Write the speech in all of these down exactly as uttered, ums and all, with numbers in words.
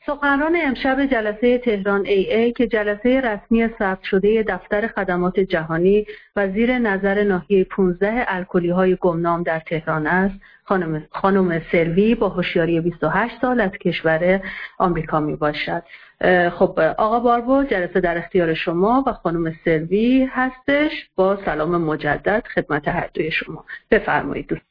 سخنران امشب جلسه تهران ای ای که جلسه رسمی ثبت شده دفتر خدمات جهانی و زیر نظر ناحیه پانزده الکلی‌های گمنام در تهران است، خانم خانم سلوی با هوشیاری بیست و هشت سال از کشور آمریکا می باشد. خب آقا باربو، جلسه در اختیار شما و خانم سلوی هستش. با سلام مجدد خدمت هر دوی شما. بفرمایید دوست.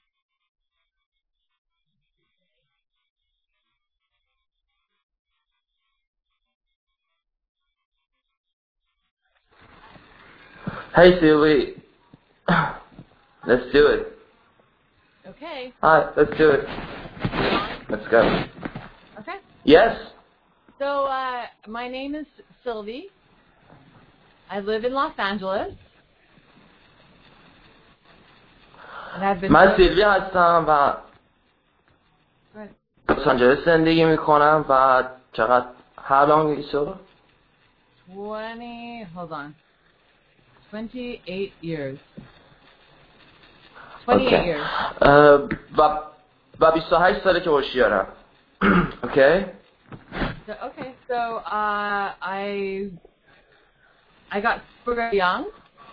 Hey Sylvie, let's do it. Okay. Hi, let's do it. Let's go. Okay. Yes. So uh, my name is Sylvie. I live in Los Angeles. And I've been. من سیلوی هستم و لس آنجلس زندگی میکنم و چقدر how long is it? twenty. Hold on. twenty-eight years. twenty-eight Okay. years. Uh, و و بیست و هشت ساله که هوشیارم. Okay. So, okay. So uh, I I got super young.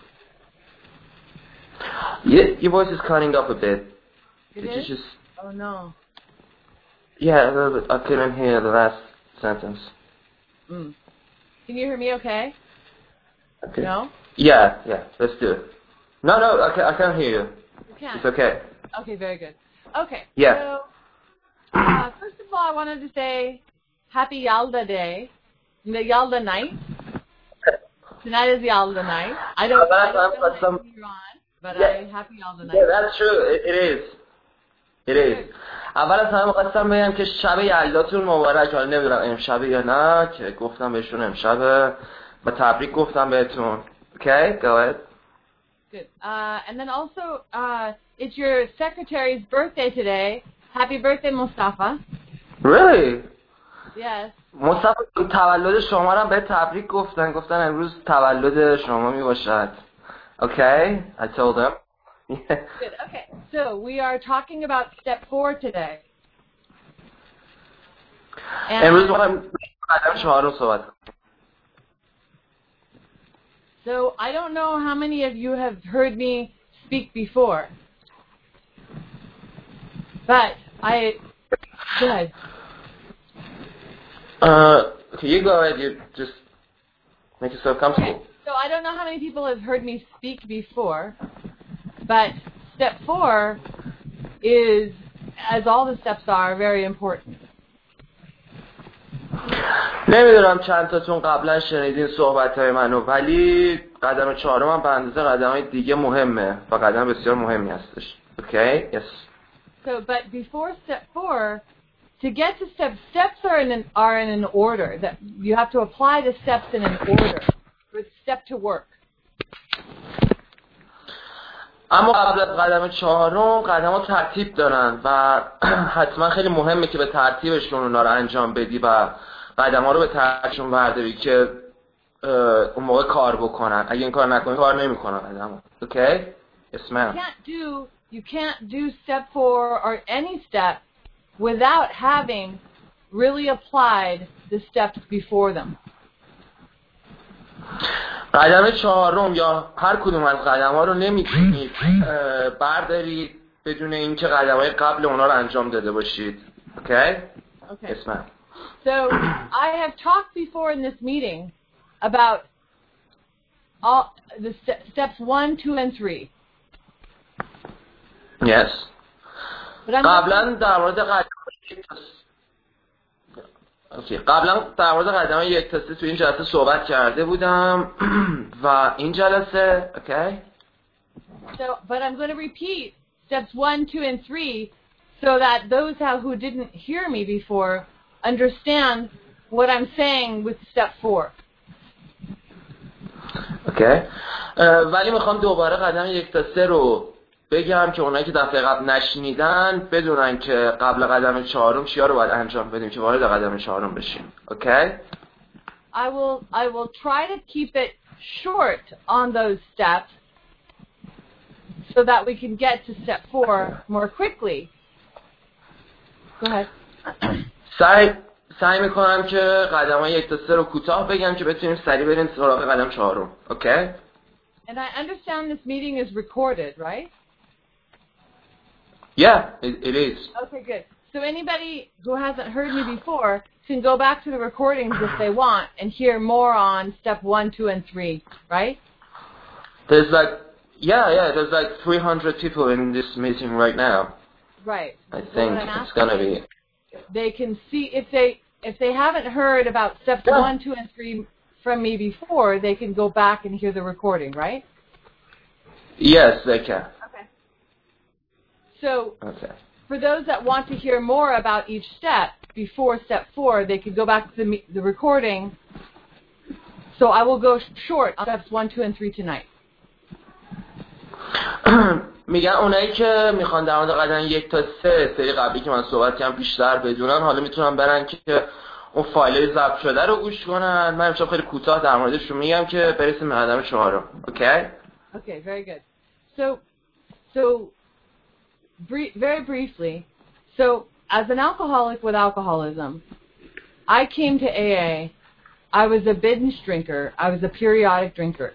Yeah, your voice is cutting up a bit. It Did is? you just? Oh no. Yeah, a little bit. I couldn't hear the last sentence. Mm. Can you hear me? Okay. Okay. No. Yeah, yeah. Let's do it. No, no, I can't, I can't hear you. You can. It's okay. Okay, very good. Okay. Yeah. So, uh, first of all, I wanted to say Happy Yalda Day, the Yalda night. Tonight is Yalda night. I don't, But I I'm- don't know I'm- how I'm- many you're on, but Yeah. I Happy Yalda night. Yeah, that's true. It, it is. It is. اول از همه می‌خواستم بگم که شب یلداتون مبارک. حالا نمیدونم امشبه یا نه، که گفتم بهشون امشبه و تبریک گفتم بهتون. Okay, go ahead. Good. Uh, and then also, uh, it's your secretary's birthday today. Happy birthday, Mustafa. Really? Yes. مصطفی تولد شما رو به تبریک گفتن. گفتن امروز تولد شما می باشد. Okay, I told them. Good. Okay. So we are talking about step four today. امروز And می‌خوایم قدم چهارم صحبت کنیم. so I don't know how many of you have heard me speak before, but I go ahead. Uh, okay, you go ahead. You just make yourself comfortable. Okay. So I don't know how many people have heard me speak before, but step four is, as all the steps are, very important. نمیدونم چند تاتون قبلا شنیدین صحبت‌های منو، ولی قدم چهارم هم به اندازه قدم‌های دیگه مهمه و قدم بسیار مهمی هستش. Okay? Yes. So, but before step four, to get to step, steps are in an, are in an order. That you have to apply the steps in an order for the step to work. اما قبل از قدم چهارم قدم‌ها ترتیب دارن و حتما خیلی مهمه که به ترتیبشون اونا رو انجام بدی و قدم‌ها رو به ترتیبشون برداری که اون موقع کار بکنن. اگه این کار نکنی کار نمی‌کنن قدم‌ها. Okay? Yes, ma'am. You can't do you can't do step four or any step without having really applied the steps before them. قدم چهارم یا هر کدوم از قدم‌ها رو نمی‌تونید بردارید بدون اینکه قدم‌های قبل اونا رو انجام داده باشید. Okay? Okay. Yes, ma'am. So I have talked before in this meeting about all the st- steps one, two, and three. Yes. But I'm قبلا در مورد قدم اوکی قبلا در مورد قدم یک تا سه تو این جلسه صحبت کرده بودم و این جلسه okay. So, but I'm going to repeat steps one, two, and three, so that those who didn't hear me before understand what I'm saying with step four. Okay. ولی میخوام دوباره قدم یک تا سه رو بگم که اونایی که دفعه قبل نشنیدن بدونن که قبل قدم چهارم چیا رو باید انجام بدیم که وارد قدم چهارم بشیم. Okay? I will I will try to keep it short on those steps so that we can get to step four more quickly. Go ahead. سعی سعی میکنم که قدم‌های یک تا سه رو کوتاه بگم که بتونیم سریع بریم سراغ قدم چهارم. اوکی؟ And I understand this meeting is recorded, right? Yeah, it, it is. Okay, good. So anybody who hasn't heard me before can go back to the recordings if they want and hear more on step one, two, and three, right? There's like, yeah, yeah, there's like three hundred people in this meeting right now. Right. I think it's gonna be. They can see if they if they haven't heard about steps Yeah. one, two, and three from me before, they can go back and hear the recording, right? Yes, they can. Okay. So Okay. for those that want to hear more about each step before step four, they could go back to the, me- the recording. So I will go short on steps one, two, and three tonight. میگن اونایی که میخوان در مورد قدم یک تا سه سری قبلی که من صحبت کردم بیشتر بدونن، حالا میتونن برن که اون فایل ضبط شده رو گوش کنن. من امشب خیلی کوتاه در موردشون میگم که برسیم به قدم چهارم. اوکی؟ Okay, very good. So, so brie- very briefly, so as an alcoholic with alcoholism, I came to A A. I was a binge drinker. I was a periodic drinker.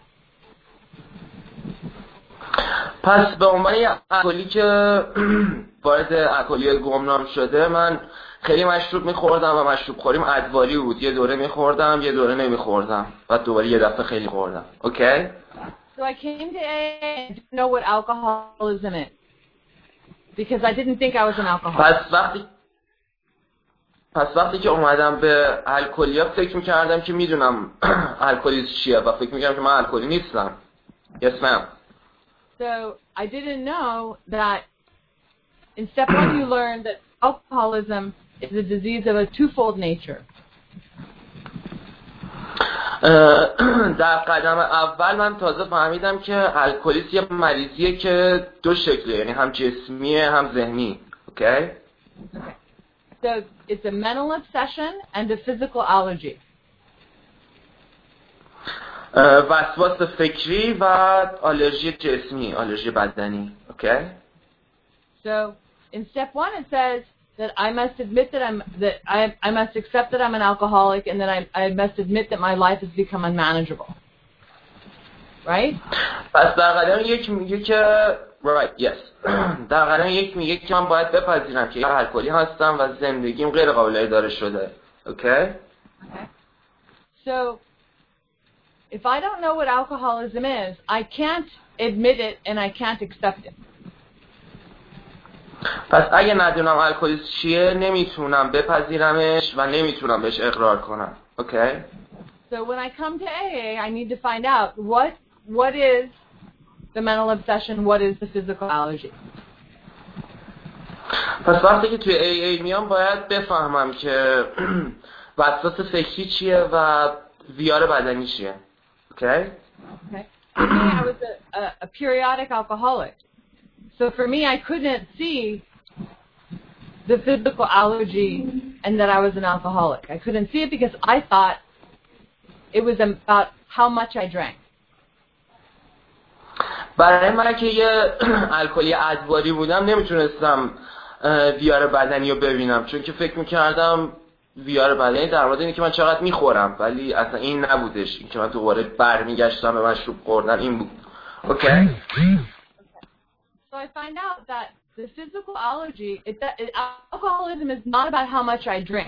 پس به عنوان یه الکلی که وارد الکلی گمنام شده، من خیلی مشروب میخوردم و مشروب خوریم ادواری بود. یه دوره میخوردم، یه دوره نمیخوردم، بعد دوباره یه دفعه خیلی خوردم. اوکی؟ So I came to A A and didn't know what alcoholism is because I didn't think I was an alcoholic. پس وقتی پس وقتی که اومدم به الکلیا فکر میکردم که میدونم الکلیسم چیه و فکر میکردم که من الکلی نیستم. Yes ma'am. So I didn't know that in step one you learn that alcoholism is a disease of a twofold nature. در قدم اول من تازه فهمیدم که الکلیسم یه مریضیه که دو شکله، یعنی هم جسمیه هم ذهنی. اوکی؟ Okay. So it's a mental obsession and a physical allergy. وسواس فکری و آلرژی جسمی، آلرژی بدنی. اوکی؟ So in step one it says that I must admit that I'm that I I must accept that I'm an alcoholic and that I I must admit that my life has become unmanageable. Right? پس در قدم یک میگه که right yes در قدم یک میگه که من باید بپذیرم که یک الکلی هستم و زندگیم غیر قابل اداره شده. اوکی؟ Okay. So if I don't know what alcoholism is, I can't admit it and I can't accept it. پس اگه ندونم الکلیسم چیه، نمیتونم بپذیرمش و نمیتونم بهش اقرار کنم. اوکی؟ So when I come to A A, I need to find out what what is the mental obsession, what is the physical allergy. پس وقتی که توی ای ای میام باید بفهمم که وسواس فکری چیه و ویار بدنی چیه. اوکی؟ Okay. For me, I was a, a, a periodic alcoholic. So for me, I couldn't see the physical allergy and that I was an alcoholic. I couldn't see it because I thought it was about how much I drank. برای من که یه الکلی ادواری بودم نمیتونستم ویار بدنی رو ببینم، چون که فکر میکردم ویار بدنی در مورد اینه که من چقدر میخورم، ولی اصلا این نبودش. این که من دوباره برمیگشتم به مشروب خوردن این بود. اوکی؟ Okay. So I find out that the physical allergy, it, that, it, alcoholism is not about how much I drink.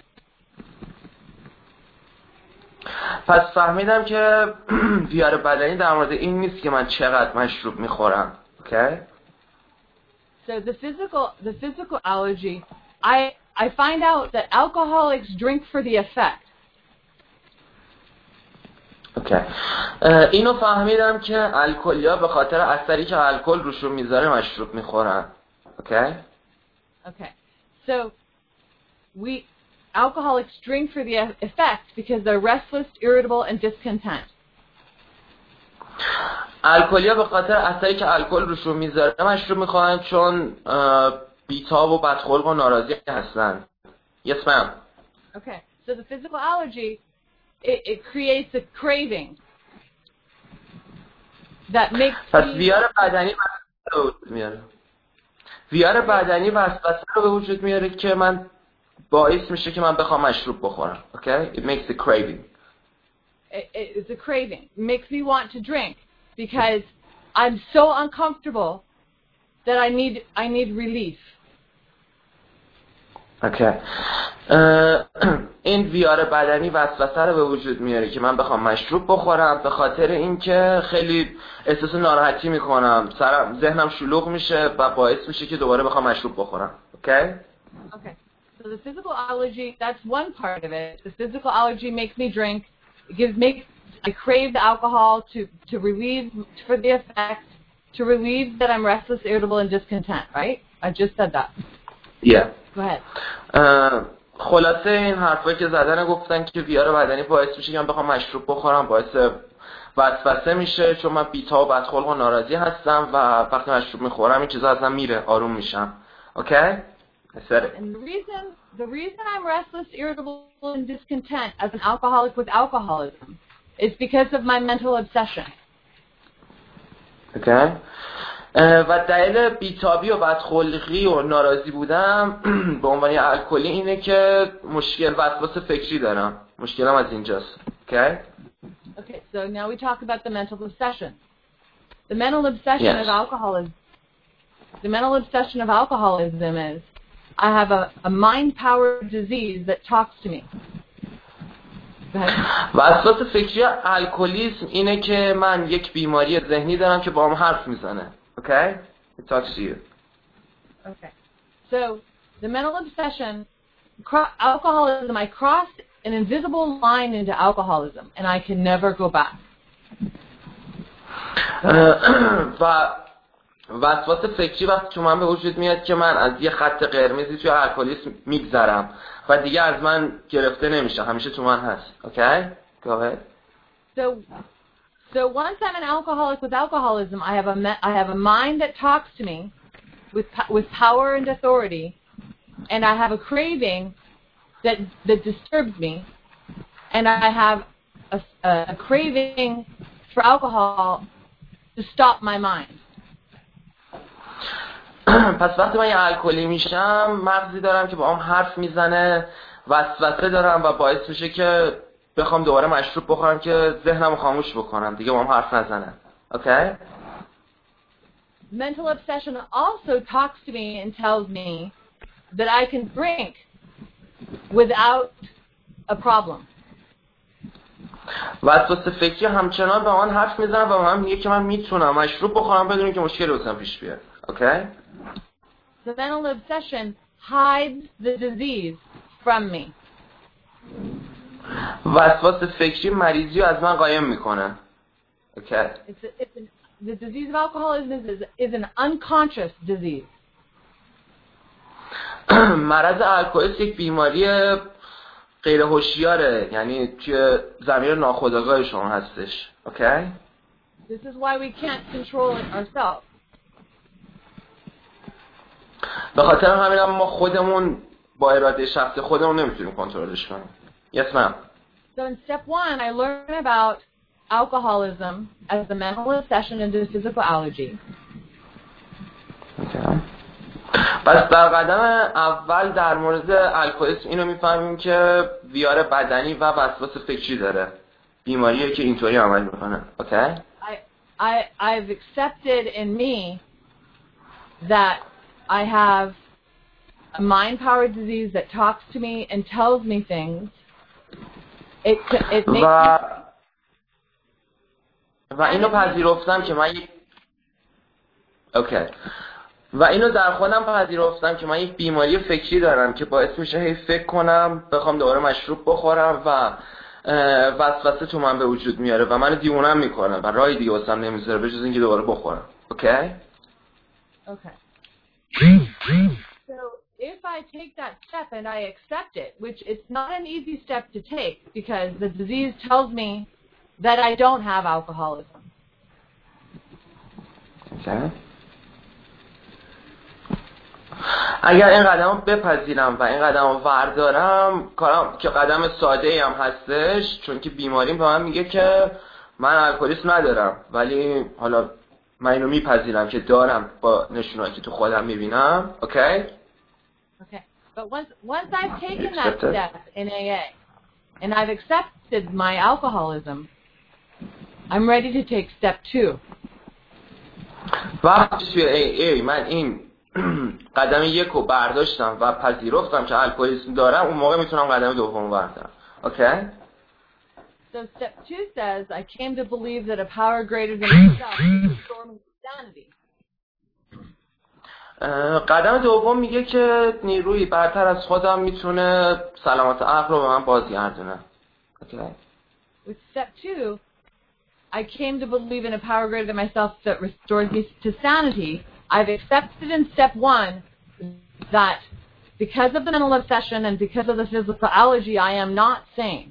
پس فهمیدم که ویار بدنی در مورد این نیست که من چقدر مشروب میخورم. اوکی؟ So the physical, the physical allergy, I I find out that alcoholics drink for the effect. اوکی. اینو فهمیدم که الکلیا به خاطر اثری که الکل روشون میذاره مشروب میخورن. اوکی؟ Okay. So we alcoholics drink for the effect because they're restless, irritable, and discontent. الکلیا به خاطر اثری که الکل روشون میذاره مشروب میخورن چون بیتاب و بدخلق و ناراضی هستن. Yes ma'am. Okay. So the physical allergy, it, it creates a craving that makes پس me... ویار بدنی وسوسه میاره. ویار بدنی وسوسه رو به وجود میاره که من باعث میشه که من بخوام مشروب بخورم. Okay? It makes a craving. It, it, it's a craving. It makes me want to drink because I'm so uncomfortable that I need I need relief. Okay. این ویار بدنی وسوسه رو به وجود میاره که من بخوام مشروب بخورم به خاطر اینکه خیلی احساس ناراحتی میکنم، سرم ذهنم شلوغ میشه و باعث میشه که دوباره بخوام مشروب بخورم. Okay? Okay. So the physical allergy, that's one part of it. The physical allergy makes me drink. It gives makes I crave the alcohol to to relieve for the effect, to relieve that I'm restless, irritable, and discontent. Right? I just said that. Yeah. Go ahead. خلاصه این حرفایی که زدن گفتن که ویار بدنی باعث میشه که من بخوام مشروب بخورم، باعث وسوسه میشه چون من بی‌تا و بدخلق و ناراضی هستم و وقتی مشروب میخورم این چیزا ازم میره، آروم میشم. Okay? I said it. And the reason the reason I'm restless, irritable, and discontent as an alcoholic with alcoholism is because of my mental obsession. Okay? و دلیل بیتابی و بدخلقی و ناراضی بودم به عنوان الکلی اینه که مشکل وسواس فکری دارم. مشکلم از اینجاست. Okay? Okay, so now we talk about the mental obsession. The mental obsession Yes. of alcoholism. The mental obsession of alcoholism is I have a, a mind-powered disease that talks to me. Go ahead. وسواس فکری الکلیسم اینه که من یک بیماری ذهنی دارم که با هم حرف میزنه. Okay? It talks to you. Okay. So the mental obsession, cro- alcoholism, I crossed an invisible line into alcoholism and I can never go back. و وسواس فکری وقتی تو من به وجود میاد که من از یه خط قرمزی توی الکلیسم میگذرم و دیگه از من گرفته نمیشه، همیشه تو من هست. Okay? Go ahead. So So once I'm an alcoholic with alcoholism, I have a me- I have a mind that talks to me with po- with power and authority, and I have a craving that that disturbs me, and I have a, a, a craving for alcohol to stop my mind. پس وقتی من یه الکلی میشم مغزی دارم که با هم حرف میزنه، وسوسه دارم و باعث میشه که بخوام دوباره مشروب بخورم که ذهنمو خاموش بکنم، دیگه با هم حرف نزنه. Okay? Mental obsession also talks to me and tells me that I can drink without a problem. وسواس فکری همچنان به من حرف میزنه و من میگه که من میتونم مشروب بخورم بدون که مشکلی واسم پیش بیاد. Okay? The mental obsession hides the disease from me. وسواس فکری مریضی رو از من قایم میکنه. Okay. It's a, it's an, the disease of alcoholism is, is an unconscious disease. مرض الکلیسم یک بیماری غیر هوشیاره، یعنی توی زمیر ناخودآگاه شما هستش. Okay? This is why we can't control it ourselves. به خاطر همین هم ما خودمون با اراده شخصی خودمون نمیتونیم کنترلش کنیم. Yes, ma'am. So in step one, I learn about alcoholism as the mental obsession and the physical allergy. Okay. پس در قدم اول در مورد الکلیسم اینو میفهمیم که ویار بدنی و وسواس فکری داره، بیماریه که اینطوری عمل میکنه. Okay? I, I, I've accepted in me that I have a mind-powered disease that talks to me and tells me things. It, it makes و me... و اینو پذیرفتم که من یک اوکی و اینو در خودم پذیرفتم که من یک بیماری فکری دارم که باعث میشه هی فکر کنم بخوام دوباره مشروب بخورم و وسوسه تو من به وجود میاره و منو دیوونم میکنه و راهی دیگه واسم نمیذاره به جز اینکه دوباره بخورم. اوکی؟ Okay. So if I take that step and I accept it, which it's not an easy step to take because the disease tells me that I don't have alcoholism. Okay. اگر این قدم رو بپذیرم و این قدم رو وردارم کارم که قدم ساده ای هم هستش، چون که بیماریم به من میگه که من الکلیسم ندارم، ولی حالا من اینو میپذیرم که دارم با نشونهایی که تو خودم میبینم. اوکی؟ Okay. But once once I've taken that step in A A and I've accepted my alcoholism, I'm ready to take step two. وقتی توی ای ای من این قدم یک رو برداشتم و پذیرفتم که الکلیسم دارم، اون موقع میتونم قدم دوم بردارم. Okay? So step two says I came to believe that a power greater than myself could restore me to sanity. قدم دوم میگه که نیروی برتر از خودم میتونه سلامت عقل رو به من بازگردونه. Okay? With step two, I came to believe in a power greater than myself that restores me to sanity. I've accepted in step one that because of the mental obsession and because of the physical allergy, I am not sane.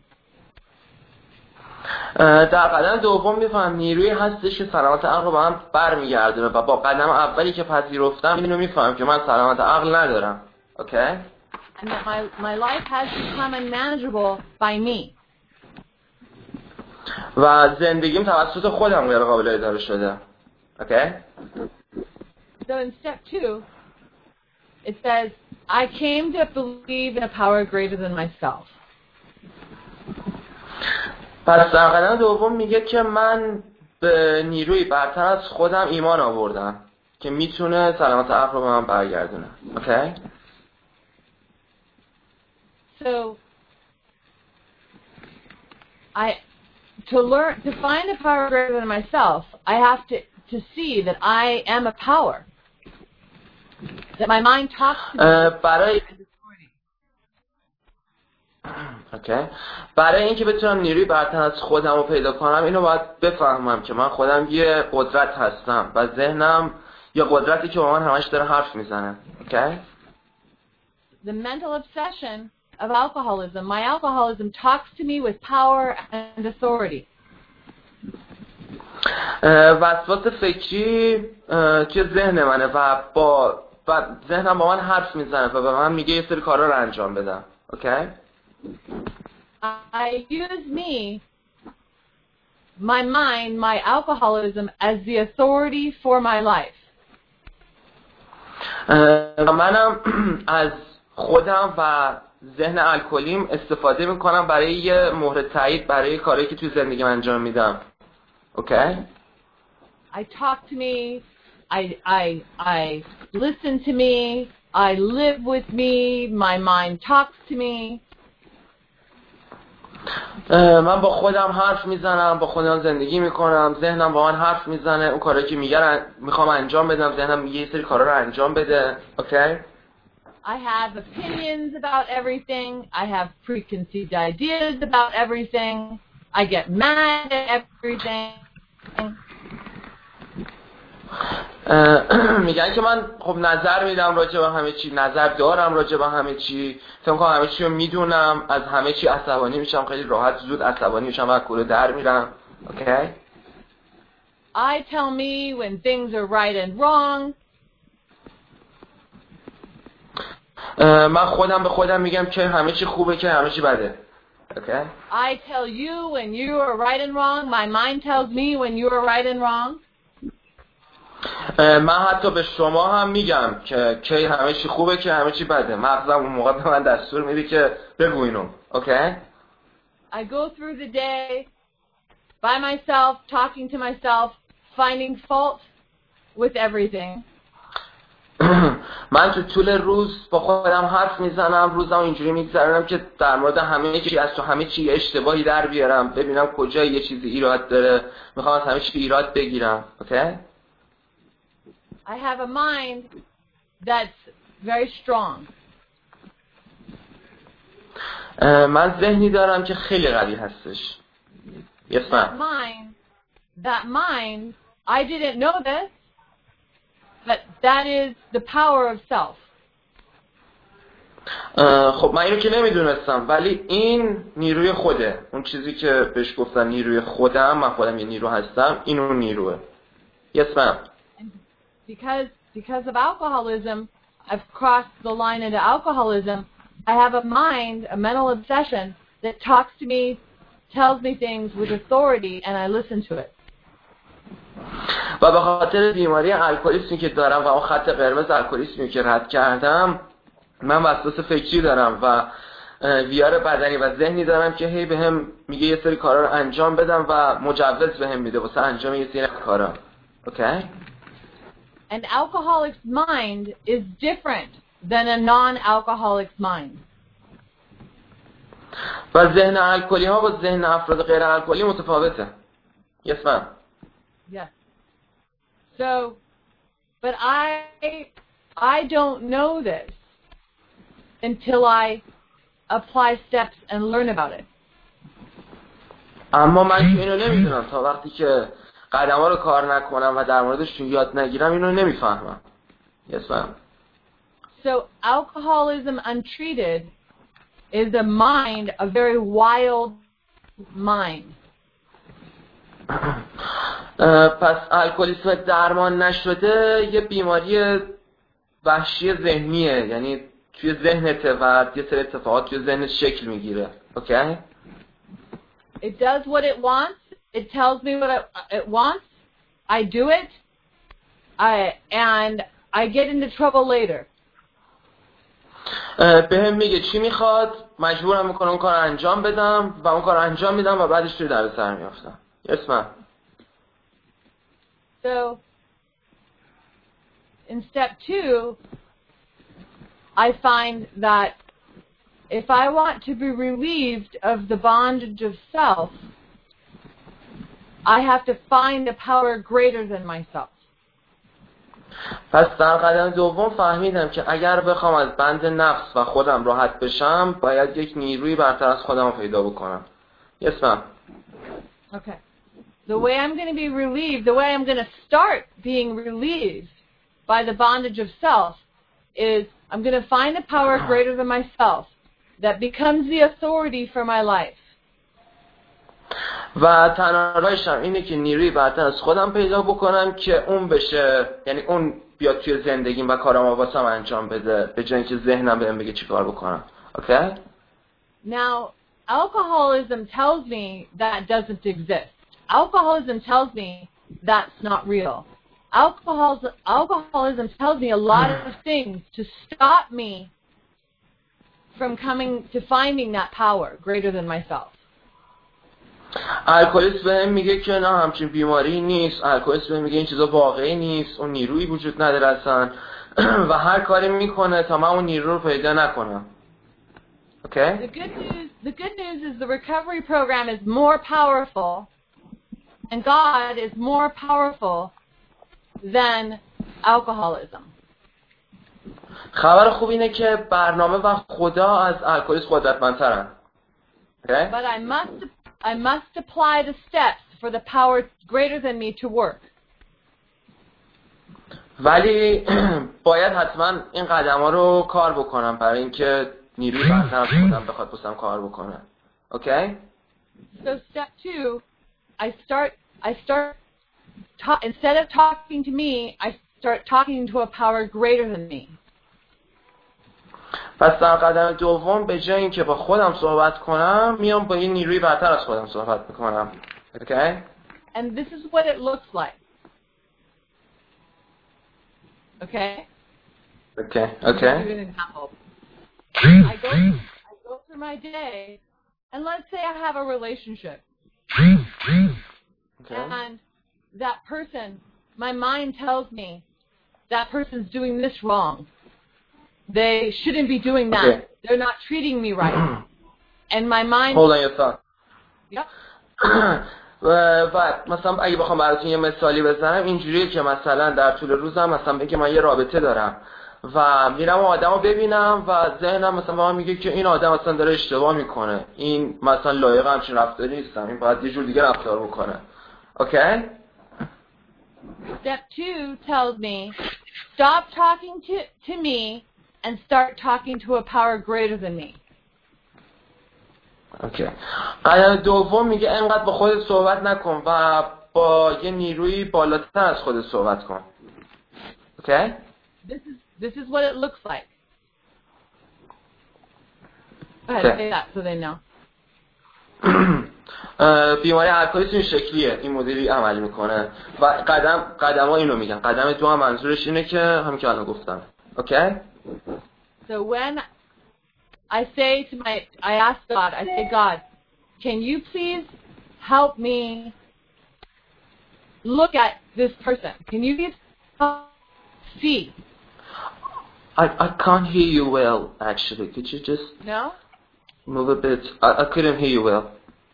در قدم دوم میفهم نیروی هستش که سلامت عقل رو به من برمیگردونه و با قدم اولی که پذیرفتم اینو میفهم که من سلامت عقل ندارم. Okay? And that my my life has become unmanageable by me. و زندگیم توسط خودم غیر قابل اداره شده. Okay? So in step two, it says, I came to believe in a power greater than myself. پس در قدم دوم میگه که من به نیروی برتر از خودم ایمان آوردم که میتونه سلامت عقل رو به من برگردونه. Okay? So I to learn to find a power greater than myself, I have to to see that I am a power. That my mind talks to me. برای Okay. برای اینکه بتونم نیروی برتر از خودم رو پیدا کنم اینو باید بفهمم که من خودم یه قدرت هستم و ذهنم یه قدرتی که با من همش داره حرف میزنه. Okay? The mental obsession of alcoholism, my alcoholism talks to me with power and authority. وسواس فکری توی ذهن منه و با و ذهنم با من حرف میزنه و به من میگه یه سری کارا رو انجام بدم. Okay? I use me, my mind, my alcoholism as the authority for my life. منم از خودم و ذهن الکلیم استفاده میکنم برای یه مهر تایید برای کاری که توی زندگیم انجام میدم. Okay? I talk to me, I I I listen to me, I live with me, my mind talks to me. من با خودم حرف میزنم، با خودم زندگی میکنم، ذهنم با من حرف میزنه، اون کاری که میگه میخوام انجام بدم، ذهنم میگه یه سری کارا رو انجام بده. Okay? I have opinions about everything. I have preconceived ideas about everything. I get mad at everything. میگن که من خب نظر میدم راجع به همه چی، نظر دارم راجع به همه چی، فکر می‌کنم همه چی رو میدونم، از همه چی عصبانی میشم، خیلی راحت زود عصبانی میشم و کوره در میرم. Okay? I tell me when things are right and wrong. من خودم به خودم میگم که همه چی خوبه که همه چی بده. Okay? I tell you when you are right and wrong. My mind tells me when you are right and wrong. من حتی به شما هم میگم که کی همه چی خوبه که همه چی بده. مغزم اون موقع به من دستور میده که بگو اینو. Okay? I go through the day by myself, talking to myself, finding fault with everything. من تو طول روز با خودم حرف میزنم، روزم اینجوری میگذرونم که در مورد همه چی از تو همه چی اشتباهی در بیارم، ببینم کجا یه چیزی ایراد داره، میخوام از همه چی ایراد بگیرم. Okay? I have a mind that's very strong. من ذهنی دارم که خیلی قوی هستش. Yes, ma'am. That mind, that mind, I didn't know this, but that is the power of self. خب من اینو که نمیدونستم، ولی این نیروی خوده. اون چیزی که بهش گفتن نیروی خودم، من خودم یه نیرو هستم، این اون نیروه. Yes, ma'am. Because because of alcoholism, I've crossed the line into alcoholism. I have a mind, a mental obsession that talks to me, tells me things with authority, and I listen to it. و به خاطر بیماری الکلیسمی که دارم و اون خط قرمز الکلیسمی که رد کردم، من وسواس فکری دارم و ویار بدنی و ذهنی دارم که هی به هم میگه یه سری کارا رو انجام بدم و مجوز به هم میده واسه انجام یه سری کارا. Okay? An alcoholic's mind is different than a non-alcoholic's mind. و ذهن الکلی ها با ذهن افراد غیر الکلی متفاوته. Yes, ma'am. Yes. So, but I, I don't know this until I apply steps and learn about it. اما من که اینو نمیدونم تا وقتی که قدم‌ها رو کار نکنم و در موردشون یاد نگیرم اینو نمیفهمم. Yes, ma'am. So, alcoholism untreated is a mind, a very wild mind. پس الکلیسم درمان نشده یه بیماری وحشی ذهنیه، یعنی توی ذهنته و یه سری اتفاقات توی ذهنت شکل میگیره. Okay? It does what it wants. It tells me what it, it wants. I do it. I and I get into trouble later. به هم میگه چی میخواد، مجبورم میکنه اون کار انجام بدم و اون کار انجام میدم و بعدش توی درد سر میافتم. Yes, ma'am. So, in step two, I find that if I want to be relieved of the bondage of self, I have to find a power greater than myself. پس در قدم دوم فهمیدم که اگر بخوام از بند نفس و خودم راحت بشم باید یک نیروی برتر از خودم پیدا بکنم. Yes, ma'am. Okay. The way I'm going to be relieved, the way I'm going to start being relieved by the bondage of self is I'm going to find a power greater than myself that becomes the authority for my life. و تنها راهشم اینه که نیروی برتر از خودم پیدا بکنم که اون بشه، یعنی اون بیاد توی زندگیم و کارامو واسم انجام بده به جای اینکه ذهنم بهم بگه چیکار بکنم. Okay? Now, alcoholism tells me that doesn't exist. Alcoholism tells me that's not real. Alcoholism, alcoholism tells me a lot of things to stop me from coming to finding that power greater than myself. الکلیسم بهم میگه که نه همچین بیماری نیست، الکلیسم بهم میگه این چیزا واقعی نیست، اون نیرویی وجود نداره اصلا و هر کاری میکنه تا من اون نیرو رو پیدا نکنم. Okay? The good news, the good news is the recovery program is more powerful and God is more powerful than alcoholism. خبر خوب اینه که برنامه و خدا از الکلیسم قدرتمندترن. Okay? But I must I must apply the steps for the power greater than me to work. ولی باید حتما این قدم‌ها رو کار بکنم برای اینکه نیروی برتر از خودم بخواد واسم کار بکنه. Okay? So step two, I start I start ta- instead of talking to me, I start talking to a power greater than me. پس در قدم دوم به جای اینکه با خودم صحبت کنم میام با این نیروی برتر از خودم صحبت میکنم. Okay? And this is what it looks like. Okay? Okay. I'll Okay. give you an example. I go I go through my day and let's say I have a relationship. Okay. And that person, my mind tells me that person's doing this wrong. They shouldn't be doing that. Okay. They're not treating me right. And my mind... Hold on your thought. Yep. و مثلا اگه بخوام براتون یه مثالی بزنم اینجوریه که مثلا در طول روزم مثلا بگم من یه رابطه دارم و میرم آدم رو ببینم و ذهنم مثلا به من میگه که این آدم مثلا داره اشتباه میکنه، این مثلا لایق همچین رفتاری نیستم، این باید یه جور دیگه رفتار بکنه. Okay? Step two tells me, stop talking to, to me and start talking to a power greater than me. Okay. قدم دوم میگه اینقدر با خودت صحبت نکن و با یه نیروی بالاتر از خودت صحبت کن. Okay? This is this is what it looks like. Go ahead, Okay. say that so they know. بیماری الکلیسم این شکلیه، این مدلی عمل میکنه و قدم قدم ها اینو میگن. قدم دو هم منظورش اینه که همین که الان گفتم. Okay? So when I say to my, I ask God, I say, God, can you please help me look at this person? Can you please help me see? I, I can't hear you well, actually. Could you just No? move a bit? I, I couldn't hear you well.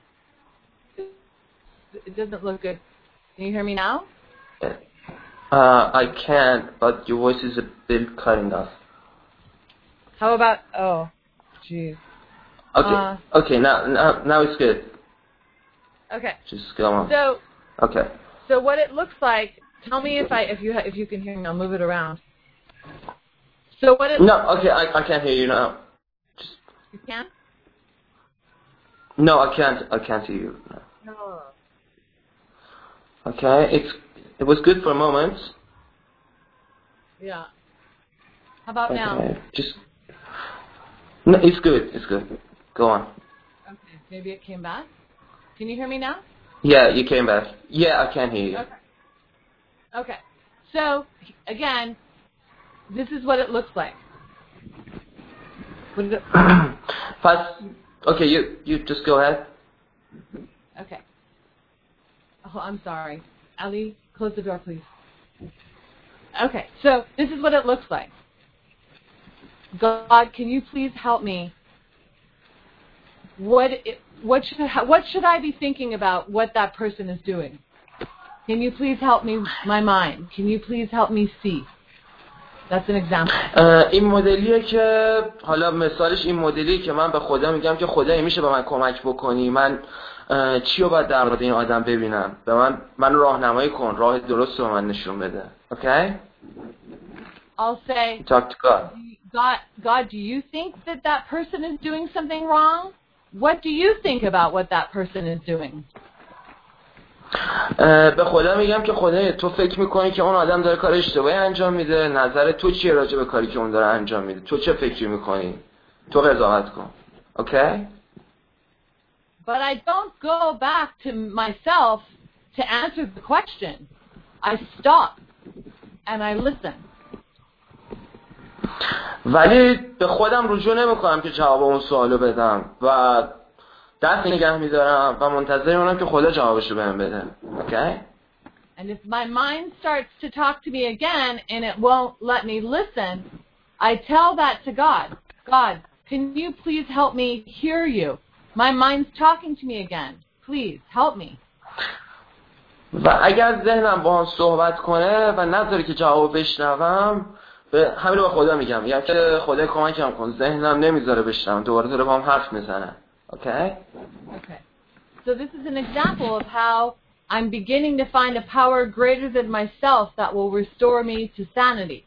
It doesn't look good. Can you hear me now? Uh, I can't, but your voice is a bit cutting off. How about, oh, jeez. Okay, Uh, okay, now, now, now it's good. Okay. Just go on. So, Okay. so what it looks like, tell me if I, if you, ha- if you can hear me, I'll move it around. So what it... No, okay, I, I can't hear you now. Just... You can? No, I can't, I can't hear you. No. No. Okay, it's, it was good for a moment. Yeah. How about Okay, now? just... No, it's good, it's good. Go on. Okay, maybe it came back. Can you hear me now? Yeah, you came back. Yeah, I can hear you. Okay. Okay. So, again, this is what it looks like. What is it? Fast. Okay, you, you just go ahead. Okay. Oh, I'm sorry. Ali, close the door, please. Okay, so this is what it looks like. God, can you please help me? What it, what should what should I be thinking about what that person is doing? Can you please help me, my mind? Can you please help me see? That's an example. این مدلیه که حالا مثالش این مدلیه که من به خدا میگم که خدای میشه به من کمک بکنی، من چی رو باید در مورد این آدم ببینم، به من من راهنمایی کن، راه درست رو به من نشون بده. Okay? I'll say, talk to God. God, God, do you think that that person is doing something wrong? What do you think about what that person is doing? به خدا میگم که خدای تو فکر میکنی که اون آدم داره کار اشتباهی انجام میده، نظر تو چیه راجع به کاری که اون داره انجام میده؟ تو چه فکری میکنی؟ تو قضاوت کن. Okay? But I don't go back to myself to answer the question. I stop and I listen. ولی به خودم رجوع نمیکنم که جواب اون سوالو بدم و دست نگه میدارم و منتظر میمونم که خدا جوابشو بهم بده. Okay? And if my mind starts to talk to me again and it won't let me listen, I tell that to God. God, can you please help me hear you? My mind's talking to me again. Please help me. و اگر ذهنم با هم صحبت کنه و نذاره که جواب بشنوم، به همین رو به خدا میگم، یعنی که خدا کمکم کن، ذهنم نمیذاره بشنوم، دوباره داره با هم حرف میزنه. Okay? Okay. So this is an example of how I'm beginning to find a power greater than myself that will restore me to sanity.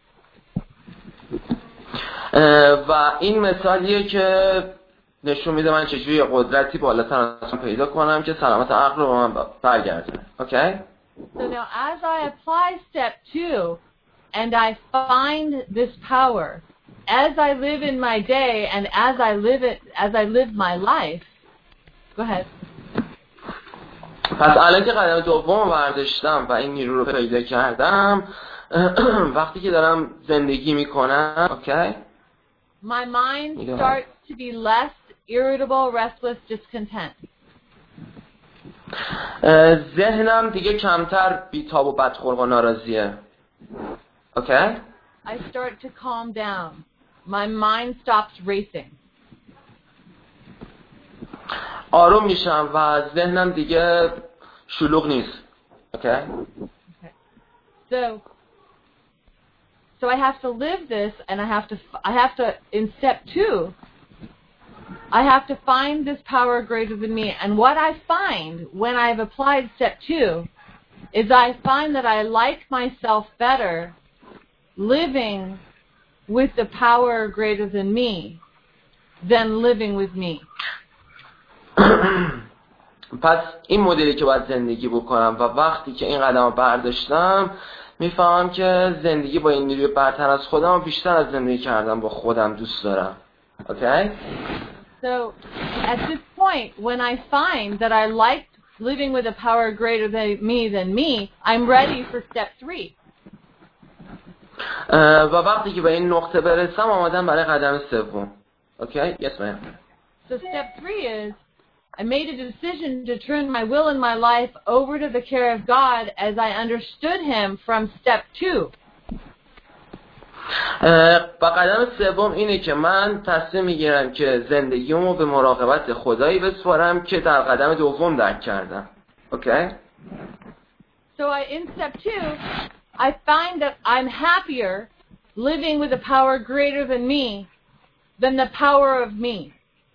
و این مثالیه که نشون میده من چجوری قدرتی بالاتر از من پیدا کنم که سلامت عقل رو به من برگردونه. Okay? So now as I apply step two and I find this power, as I live in my day and as I live it, as I live my life, go ahead. پس الان که قدم دوم برداشتم و این نیرو رو پیدا کردم، وقتی که دارم زندگی میکنم، okay? My mind starts to be less irritable, restless, discontent. ذهنم دیگه کمتر بی‌تاب و بدخلق و ناراضیه. Okay? I start to calm down. My mind stops racing. آروم میشم و ذهنم دیگه شلوغ نیست. Okay? Okay. So, so I have to live this, and I have to, I have to, in step two, I have to find this power greater than me. And what I find when I've applied step two is I find that I like myself better living with the power greater than me than living with me. پس این مدلی که باید زندگی بکنم و وقتی که این قدم رو برداشتم میفهمم که زندگی با این نیروی برتر از خودم و بیشتر از زندگی کردم با خودم دوست دارم. Okay? So at this point, when I find that I like living with a power greater than me than me, I'm ready for step three. و وقتی که به این نقطه برسم آمادم برای قدم سوم. Okay? Yes, ma'am. So step three is, I made a decision to turn my will and my life over to the care of God as I understood Him from step two. و قدم سوم اینه که من تصمیم میگیرم که زندگیمو به مراقبت خدایی بسپارم که در قدم دوم درک کردم. Okay? So I, in step two, I find that I'm happier living with a power greater than me than the power of me.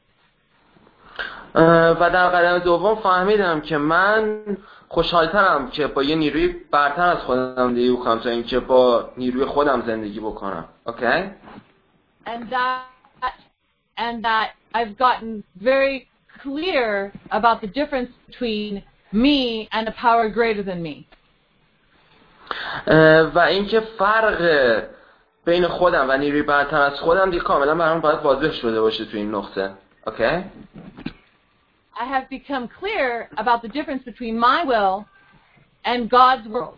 و در قدم دوم فهمیدم که من خوشحالترم که با یه نیروی برتر از خودم زندگی بکنم تا اینکه با نیروی خودم زندگی بکنم. Okay? And that and that I've gotten very clear about the difference between me and a power greater than me. و اینکه فرق بین خودم و نیروی برتر از خودم دیگه کاملا برام باید واضح شده باشه تو این نقطه. Okay? I have become clear about the difference between my will and God's world.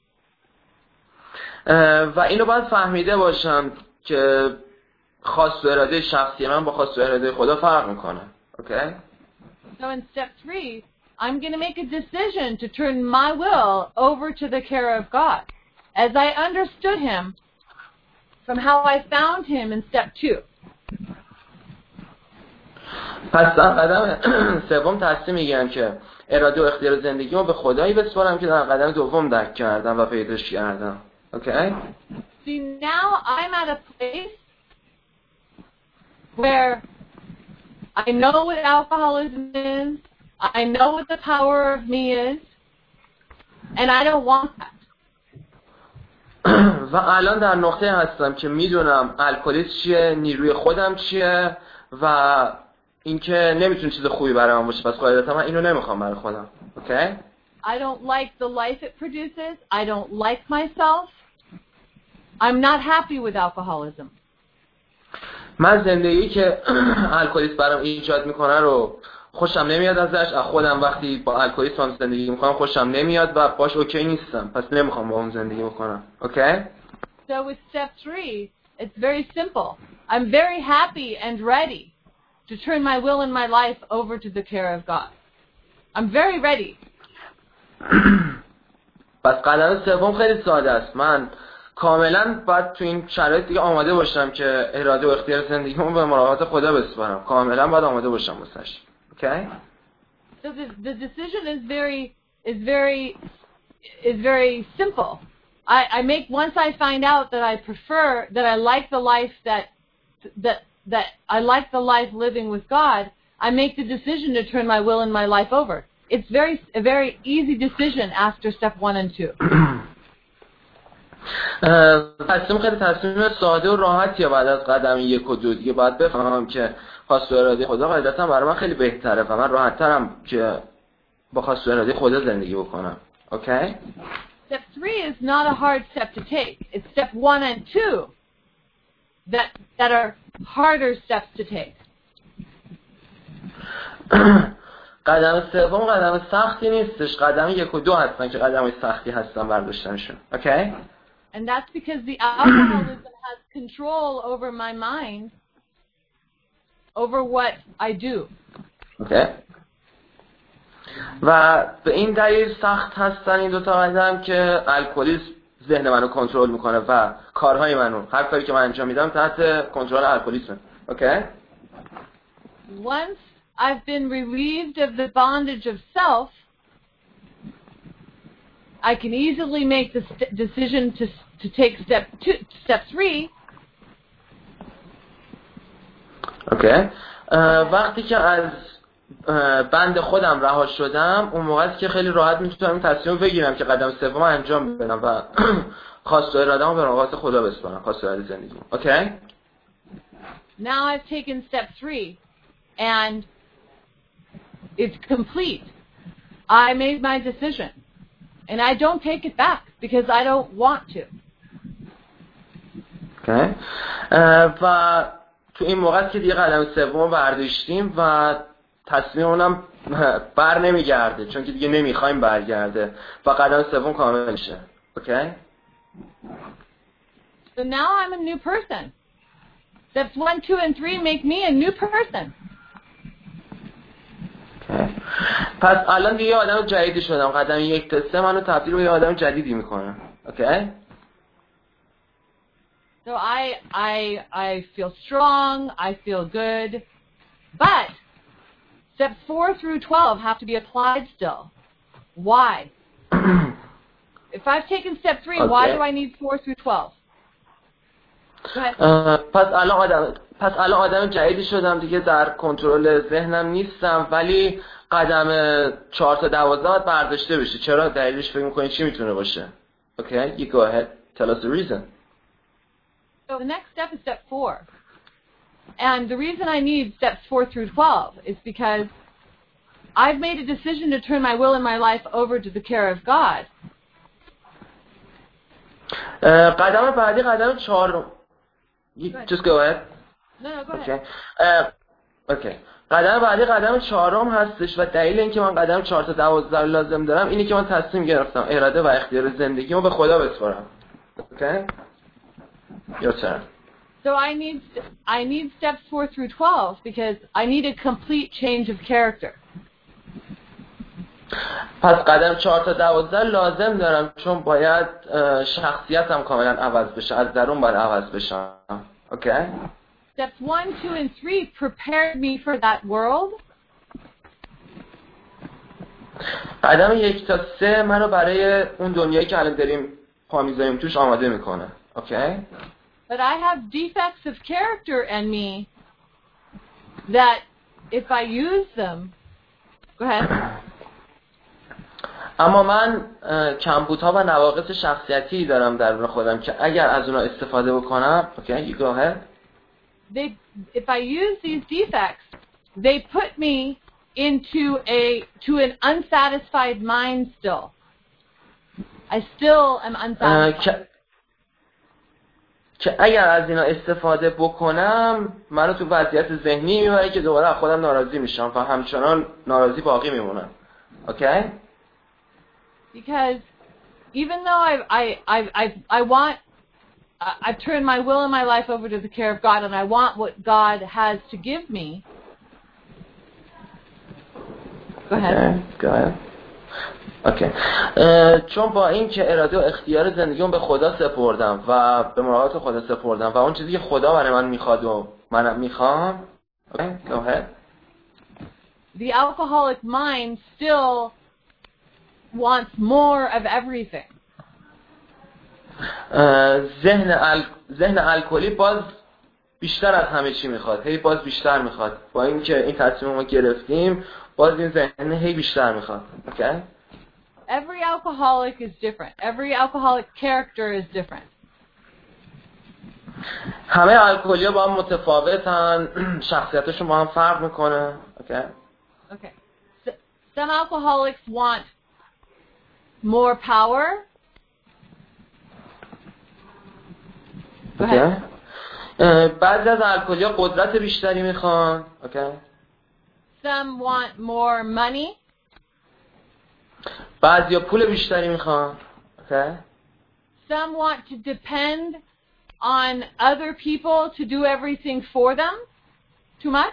و اینو باید فهمیده باشم که خواست و اراده شخصی من با خواست و اراده خدا فرق میکنه. Okay? So in step three, I'm going to make a decision to turn my will over to the care of God, as I understood Him from how I found Him in step two. پس در قدم سوم تصمیم میگیرم که اراده و اختیار زندگیمو به خدایی بسپارم که در قدم دوم درک کردم و پیداش کردم. Okay? See, now I'm at a place where I know what alcoholism is, I know what the power of me is, and I don't want that. و الان در نقطه هستم که میدونم الکلیسم چیه، نیروی خودم چیه و اینکه نمیتونه چیز خوبی برای من باشه. پس قاعدتا من اینو نمیخوام برای خودم. Okay? I don't like the life it produces. I don't like myself. I'm not happy with alcoholism. من زندگی که الکلیسم برام ایجاد میکنه رو خوشم نمیاد ازش. از خودم وقتی با الکلیسم زندگی میکنم خوشم نمیاد و باش اوکی نیستم. پس نمیخوام با اون زندگی بکنم. Okay? So with step three, it's very simple. I'm very happy and ready to turn my will and my life over to the care of God. I'm very ready. پس قدم سوم خیلی ساده است. من کاملا باید تو این شرایط دیگه آماده باشم که اراده و اختیار زندگیمو به مراقبت خدا بسپارم. کاملا باید آماده باشم واسش. Okay? So the the decision is very is very is very simple. I I make once I find out that I prefer that I like the life that that that I like the life living with God, I make the decision to turn my will and my life over. It's very a very easy decision after step one and two. تصمیم خیلی تصمیم ساده و راحتیه بعد از قدم یک و دو. دیگه باید بفهمم که خواست و اراده خدا قاعدتا برای من خیلی بهتره و من راحت‌ترم که با خواست و اراده خدا زندگی بکنم. Okay? Step three is not a hard step to take. It's step one and two that that are harder steps to take. قدم سوم قدم سختی نیستش. قدم یک و دو هستن که قدم سختی هستن برداشتنشون. Okay? And that's because the alcoholism has control over my mind, over what I do. Okay. و به این دلیل سخت هستن این دو تا قدم که الکلیسم ذهن منو کنترل میکنه و کارهای منو، هر کاری که من انجام میدم تحت کنترل الکلیسم. Okay? Once I've been relieved of the bondage of self, I can easily make the st- decision to to take step two, step three. Okay. وقتی که از بند خودم رها شدم اون موقع است که خیلی راحت میتونم تصمیم بگیرم که قدم سوم انجام بدم و خواست و اراده‌مو به مراقبت خدا بسپارم، خواست و اراده زندگیمو. Okay? Now I've taken step three and it's complete. I made my decision and I don't take it back because I don't want to. Okay. و تو این موقع که دیگه قدم سوم برداشتیم و تصمیم اونم بر نمیگرده چون که دیگه نمیخوایم برگرده و قدم سوم کامل میشه. Okay? So now I'm a new person. Steps one, two, and three make me a new person. Okay. پس الان دیگه آدم جدیدی شدم. قدم یک تا سه منو تبدیل به یه آدم جدیدی میکنه. Okay? So I I I feel strong, I feel good, but steps four through twelve have to be applied still. Why? If I've taken step three, Okay. why do I need four through twelve? Go ahead. uh, پس الان آدم پس الان آدم جدیدی شدم دیگه در کنترل ذهنم نیستم ولی قدم چهار تا دوازده باید برداشته بشه. چرا؟ دلیلش فکر می‌کنی چی میتونه باشه؟ Okay, you go ahead. Tell us the reason. So the next step is step four. And the reason I need steps four through twelve is because I've made a decision to turn my will and my life over to the care of God. Uh, قدم بعدی قدم چهارم. Just go ahead. No, no, go Okay. ahead. Uh, okay. قدم بعدی قدم چهارم هستش و دلیل اینکه من قدم چهار تا دوازده لازم دارم اینه که من تصمیم گرفتم اراده و اختیار زندگیمو به خدا بسپارم. Okay? Your turn. So I need I need steps four through twelve because I need a complete change of character. پس قدم چهار تا دوازده لازم دارم چون باید شخصیتم کاملا عوض بشه. از درون باید عوض بشم. Okay? Steps one, two, and three prepared me for that world. قدم یک تا سه منو برای اون دنیایی که الان داریم پا میذاریم توش آماده میکنه. Okay? But I have defects of character in me that if I use them, go ahead. اما من کمبودها و نواقص شخصیتی دارم درون خودم که اگر از اونها استفاده بکنم. Okay, you go ahead. They, if I use these defects, they put me into a to an unsatisfied mind still. I still am unsatisfied. که که اگر از اینا استفاده بکنم منو تو وضعیت ذهنی میبره که دوباره از خودم ناراضی میشم و همچنان ناراضی باقی میمونم. Okay? Because even though I I I I I want I've turned my will and my life over to the care of God and I want what God has to give me. Go ahead. Okay, go ahead. Okay. چون با این که اراده و اختیار زندگیم به خدا سپردم و به مراقبت خدا سپردم و اون چیزی که خدا برای من میخواد و منم میخوام. Okay, go ahead. The alcoholic mind still wants more of everything. ذهن ال... ذهن الکلی باز بیشتر از همه چی میخواد. هی باز بیشتر میخواد. با اینکه این تصمیم ما گرفتیم باز این ذهن هی بیشتر میخواد. Okay? Every alcoholic is different. Every alcoholic character is different. همه الکلی‌ها با هم متفاوتن. شخصیتشون با هم فرق میکنه. Okay? Okay. So, some alcoholics want more power. Go ahead. بعضی از الکلی‌ها قدرت بیشتری میخوان. Okay? Some want more money. بعضیا پول بیشتری میخوان. Okay? Some want to depend on other people to do everything for them. Too much?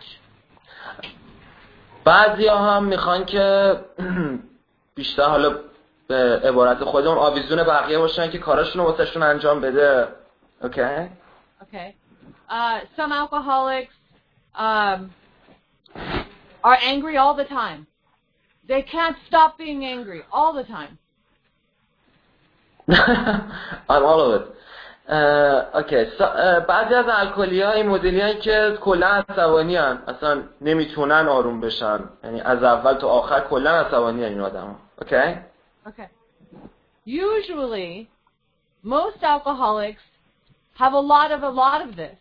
بعضیا هم میخوان که بیشتر حالا به عبارت خودمون آویزون بقیه باشن که کاراشون رو واسهشون انجام بده. Okay? Okay. Uh, some alcoholics um, are angry all the time. They can't stop being angry all the time. I'm all of it. Uh, okay. So, uh, بعضی از الکلی‌ها این مدلی‌هایی که کلا عصبانی هن. اصلا نمیتونن آروم بشن. یعنی از اول تا آخر کلا عصبانی هن این آدم ها. Okay? Okay. Usually, most alcoholics have a lot of a lot of this.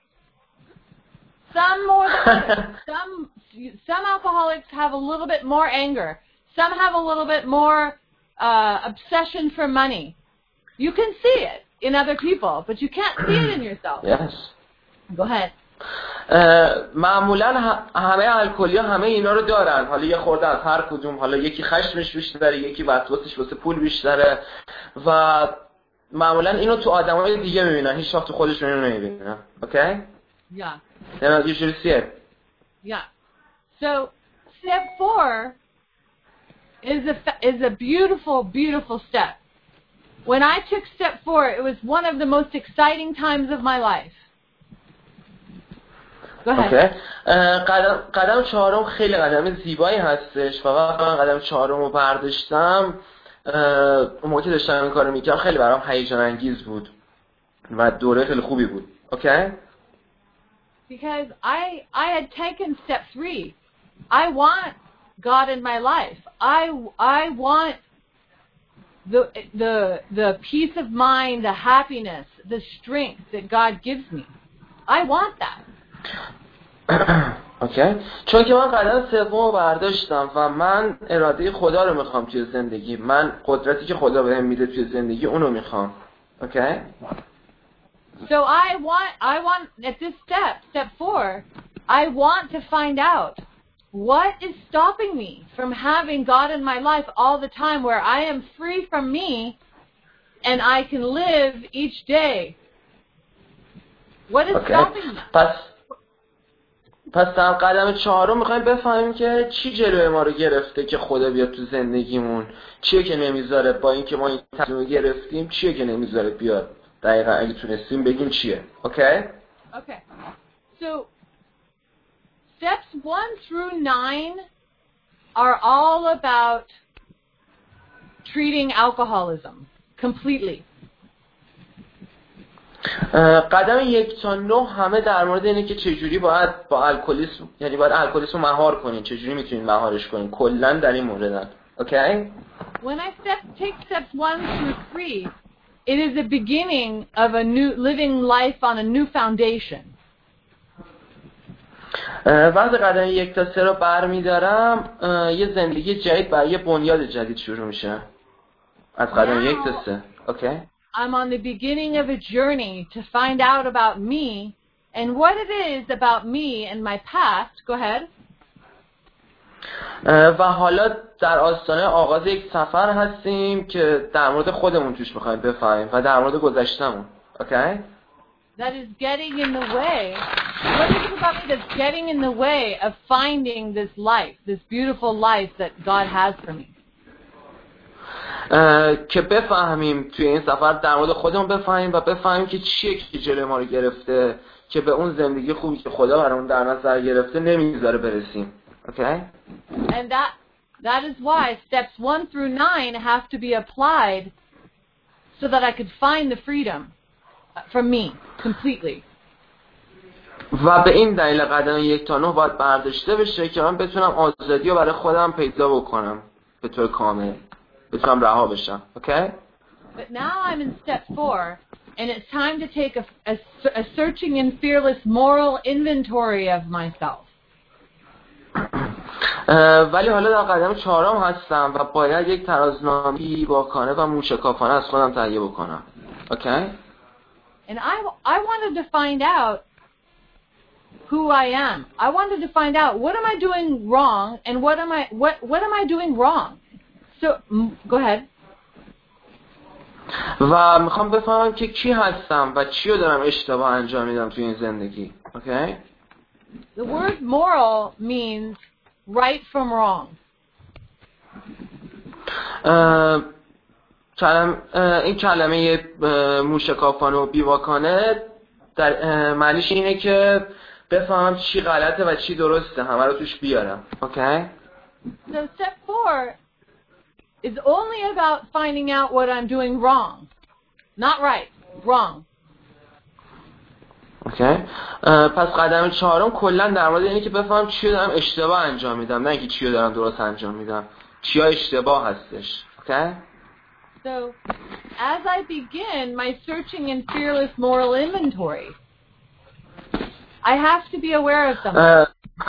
Some more than others. Some some alcoholics have a little bit more anger. Some have a little bit more uh, obsession for money. You can see it in other people, but you can't see it in yourself. Yes. Go ahead. معمولا همه الکلی‌ها همه اینا رو دارن. حالا یه خورده از هر کدوم. حالا یکی خشمش بیشتره، یکی وسواسش واسه پول بیشتره و معمولا اینو تو آدمای دیگه میبینن، هیچ وقت تو خودشون اینو نمیبینن. اوکی؟ Yeah. Then you should see it. Yeah. So step four is a is a beautiful, beautiful step. When I took step four, it was one of the most exciting times of my life. Go ahead. Okay. قدم قدم چهارم خیلی قدم زیبایی هستش و وقتی من قدم چهارم رو برداشتم اون موقع که داشتم این کارو میکردم خیلی برام هیجان انگیز بود و دوره خیلی خوبی بود. Okay? Because I I had taken step three. I want God in my life. I I want the the the peace of mind, the happiness, the strength that God gives me. I want that. اوکی. چون که من قدم سوم رو برداشتم و من اراده خدا رو میخوام توی زندگی، من قدرتی که خدا بهم میده توی زندگی اونو میخوام. اوکی. So I want I want at this step, step four, I want to find out what is stopping me from having God in my life all the time, where I am free from me and I can live each day. What is okay. stopping me? پس پس در قدم چهارم میخوایم بفهمیم که چی جلوی ما رو گرفته که خدا بیاد تو زندگیمون، چیه که نمیذاره با اینکه ما این تصمیم رو گرفتیم چیه که نمیذاره بیاد. دقیقا اگه تونستیم بگیم چیه. اوکی؟ Okay. So steps one through nine are all about treating alcoholism completely. قدم یک تا نه همه در مورد اینه که چجوری باید با الکلیسم، یعنی باید الکلیسم رو مهار کنین، چجوری میتونین مهارش کنین، کلا در این موردن. اوکی؟ When I step, take steps one through three, it is the beginning of a new living life on a new foundation. وقتی قدم یک تا سه رو برمیدارم یه زندگی جدید برای یه بنیاد جدید شروع میشه. از قدم یک تا سه. اوکی؟ I'm on the beginning of a journey to find out about me and what it is about me and my past. Go ahead. و حالا در آستانه آغاز یک سفر هستیم که در مورد خودمون توش میخوایم بفهمیم و در مورد گذشتمون. اوکی؟ That is getting in the way. What is it about me that's getting in the way of finding this life, this beautiful life that God has for me? که بفهمیم توی این سفر در مورد خودمون بفهمیم و بفهمیم که چیه که جلوی ما رو گرفته که به اون زندگی خوبی که خدا برامون در نظر گرفته نمیذاره برسیم. Okay? And that that is why steps one through nine have to be applied so that I could find the freedom from me completely. و به این دلیل قدم یک تا نه باید برداشته بشه که من بتونم آزادی رو برای خودم پیدا بکنم به طور کامل. بتونم رها بشم. Okay? But now I'm in step four, and it's time to take a, a, a searching and fearless moral inventory of myself. ولی حالا در قدم چهارم هستم و باید یک ترازنامه بی‌باکانه و موشکافانه از خودم تهیه بکنم. Okay? And I, I wanted to find out who I am. I wanted to find out what am I doing wrong and what am I what what am I doing wrong. So go ahead. و میخوام بفهمم که کی هستم و چی رو دارم اشتباه انجام میدم توی این زندگی. Okay? The word moral means right from wrong. uh, کلم, uh, این کلمه uh, موشکافانه و بیواکانه در uh, معنیش اینه که بفهمم چی غلطه و چی درسته، همه رو توش بیارم. Okay? So step four is only about finding out what I'm doing wrong. Not right, wrong. Okay. uh, پس قدم چهارم کلا در مورد اینه که بفهمم چی دارم اشتباه انجام میدم، نه اینکه چی دارم درست انجام میدم، چیا اشتباه هستش. Okay? So as I begin my searching and fearless moral inventory, I have to be aware of something. uh,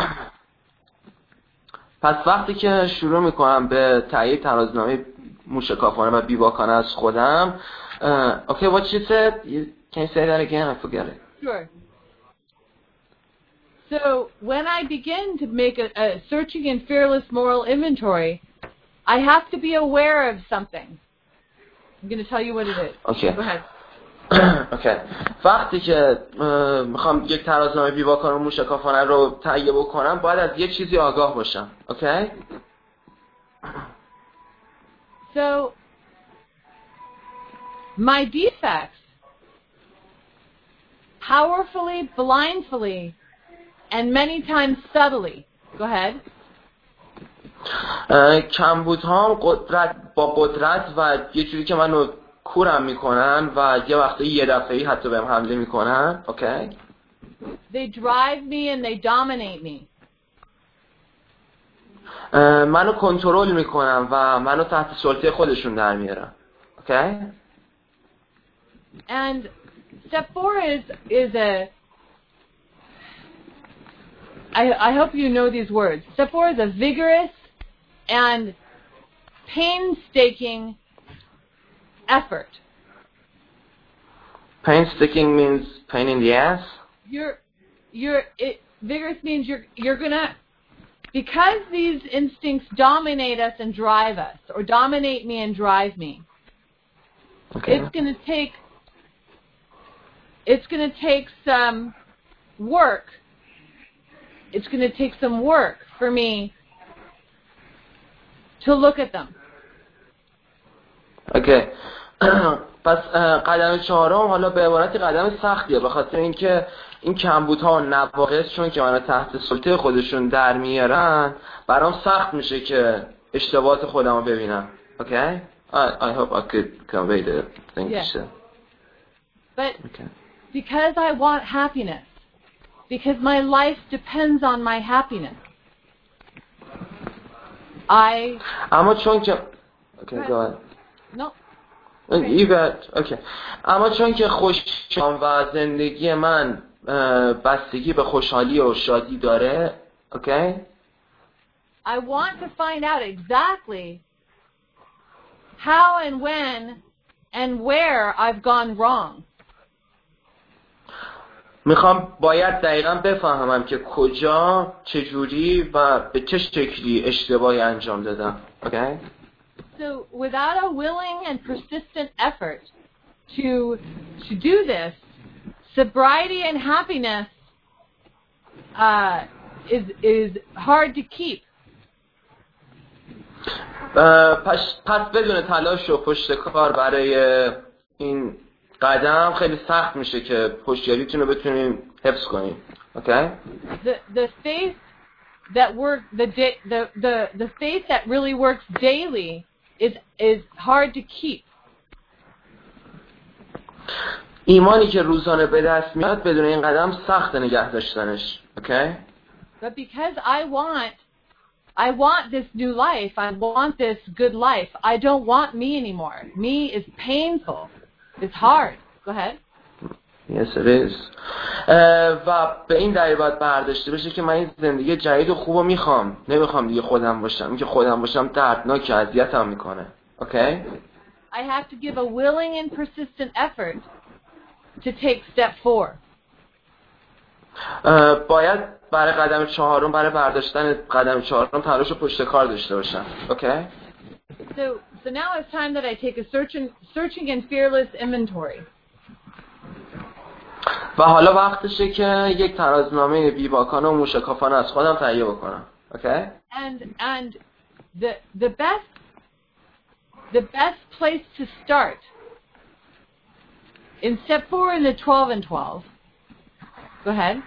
پس وقتی که شروع میکنم به تهیه ترازنامه موشکافانه و بی‌باکانه از خودم. uh, Okay, what you said? You, can you say that again? I forget it. Sure. So when I begin to make a, a searching and fearless moral inventory, I have to be aware of something. I'm going to tell you what it is. Okay. Go ahead. اوکی. وقتی که میخوام یک ترازنامه بیواکان موشکافانه رو تهیه بکنم باید از یه چیزی آگاه باشم. اوکی؟ So my defects powerfully, blindly, and many times subtly. Go ahead. کمبودهام قدرت با قدرت و یه جوری که منو کورم میکنن و یه وقتی یه دفعه‌ای حتی بهم حمله میکنن. اوکی. They drive me and they dominate me. منو کنترل میکنن و منو تحت سلطه خودشون در میارن. اوکی. And step four is is a I I hope you know these words. Step four is a vigorous and painstaking effort. Painstaking means pain in the ass. You're you're it, vigorous means you're you're gonna, because these instincts dominate us and drive us, or dominate me and drive me. Okay. It's gonna take it's gonna take some work. It's gonna take some work for me to look at them. Okay. پس قدم چهارم حالا به عبارت قدم سختیه، به خاطر اینکه این کمبودها و نواقص چون که منو تحت سلطه خودشون در میارن برام سخت میشه که اشتباهات خودم رو ببینم. Okay? I, I hope I could convey the thing. Yes. Yeah. But Okay. because I want happiness, because my life depends on my happiness, I... اما چون که... Okay, go ahead. No. Okay. You got... Okay. اما چون که خوشم و زندگی من بستگی به خوشحالی و شادی داره. Okay? I want to find out exactly how and when and where I've gone wrong. میخوام باید دقیقاً بفهمم که کجا، چجوری و به چه شکلی اشتباهی انجام دادم. Okay? So without a willing and persistent effort to to do this, sobriety and happiness uh, is is hard to keep. پس پس بدون تلاش و پشت کار برای این قدم خیلی سخت میشه که هوشیاریتون رو بتونیم حفظ کنیم. Okay? The the faith that work the da- the the the faith that really works daily is is hard to keep. ایمانی که روزانه به دست میاد بدون این قدم سخت نگه داشتنش. Okay? But because I want I want this new life, I want this good life, I don't want me anymore. Me is painful. It's hard. Go ahead. Yes, it is. و به این دلیل باید برداشته بشه که من این زندگی جدید و خوب رو میخوام. نمیخوام دیگه خودم باشم. این که خودم باشم دردناک اذیتم میکنه. Okay? I have to give a willing and persistent effort to take step four. باید برای قدم چهارم، برای برداشتن قدم چهارم تلاش و پشت کار داشته باشم. Okay? So, so now it's time that I take a searching, searching and fearless inventory. و حالا وقتشه که یک ترازنامه بیباکانه و موشکافانه از خودم تهیه بکنم. Okay? And and the the best the best place to start in step four in the twelve and twelve. Go ahead.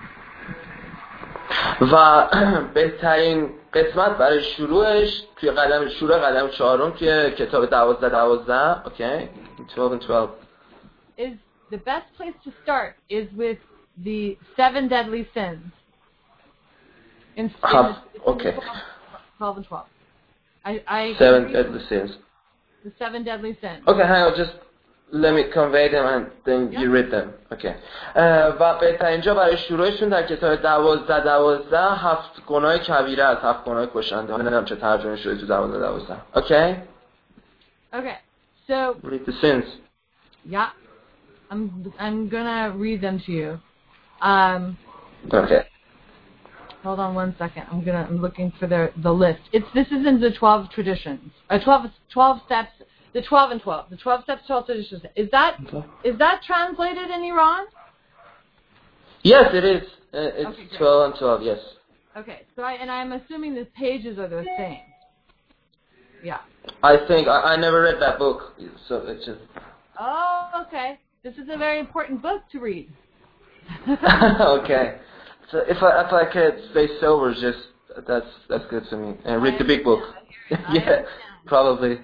و بهترین قسمت برای شروعش توی قدم شروع قدم چهارم توی کتاب دوازده دوازده. Okay? twelve and twelve. Is the best place to start is with the seven deadly sins. In, in Have, the, okay. twelve and twelve. I, I Seven deadly sins. The seven deadly sins. Okay, hang on, just let me convey them and then yeah. you read them. Okay. و بهترین جا برای شروعشون در کتاب دوازده دوازده هفت گناه کبیره است، هفت گناه کشنده. نمیدونم چه ترجمه شده تو دوازده دوازده. Okay? Okay. So read the sins. Yeah. I'm I'm gonna read them to you. Um, okay. Hold on one second. I'm gonna I'm looking for the the list. It's this is in the twelve traditions. Uh, twelve twelve steps the twelve and twelve, the twelve steps, twelve traditions. Is that Okay. is that translated in Iran? Yes, it is. Uh, it's Okay, great. twelve and twelve. Yes. Okay, so I, and I'm assuming the pages are the same. Yeah. I think I, I never read that book, so it's just. Oh, okay. This is a very important book to read. Okay. So if I if I could stay sober, just that's that's good for me. And read the big book. I Yeah, understand. probably.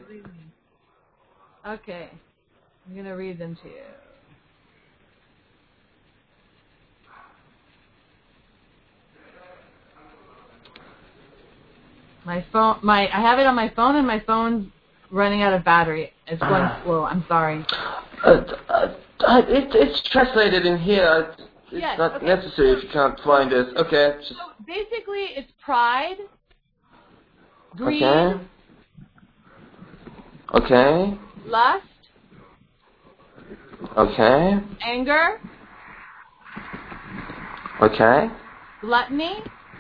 Okay, I'm gonna read them to you. My phone, my I have it on my phone, and my phone's running out of battery. It's going slow. I'm sorry. Uh, uh, uh, it, it's translated in here. It's Yes, not okay. necessary if you can't find it. Okay. Just, So basically, it's pride, greed, okay. Okay. lust, Okay. anger, Okay. gluttony.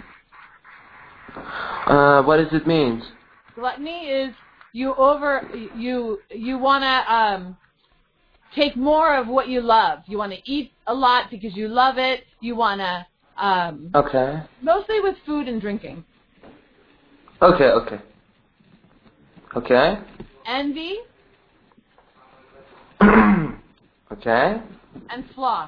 Uh, what does it mean? Gluttony is you over you you want to um, take more of what you love. You want to eat a lot because you love it. You want to um, Okay. mostly with food and drinking. Okay. Okay. Okay. Envy Okay. and sloth.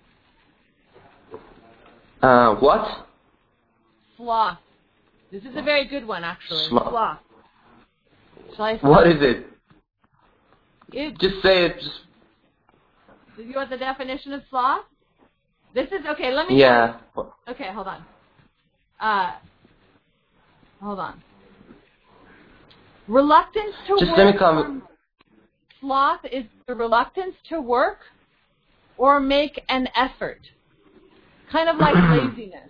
Uh, what? Sloth. This is a very good one, actually. Sloth. Sloth. Shall I spell What is it? it? Just say it. Just. You want the definition of sloth? This is okay. Let me. Yeah. Okay, hold on. Uh, hold on. Reluctance to Just work. let me come. Sloth is the reluctance to work or make an effort, kind of like laziness.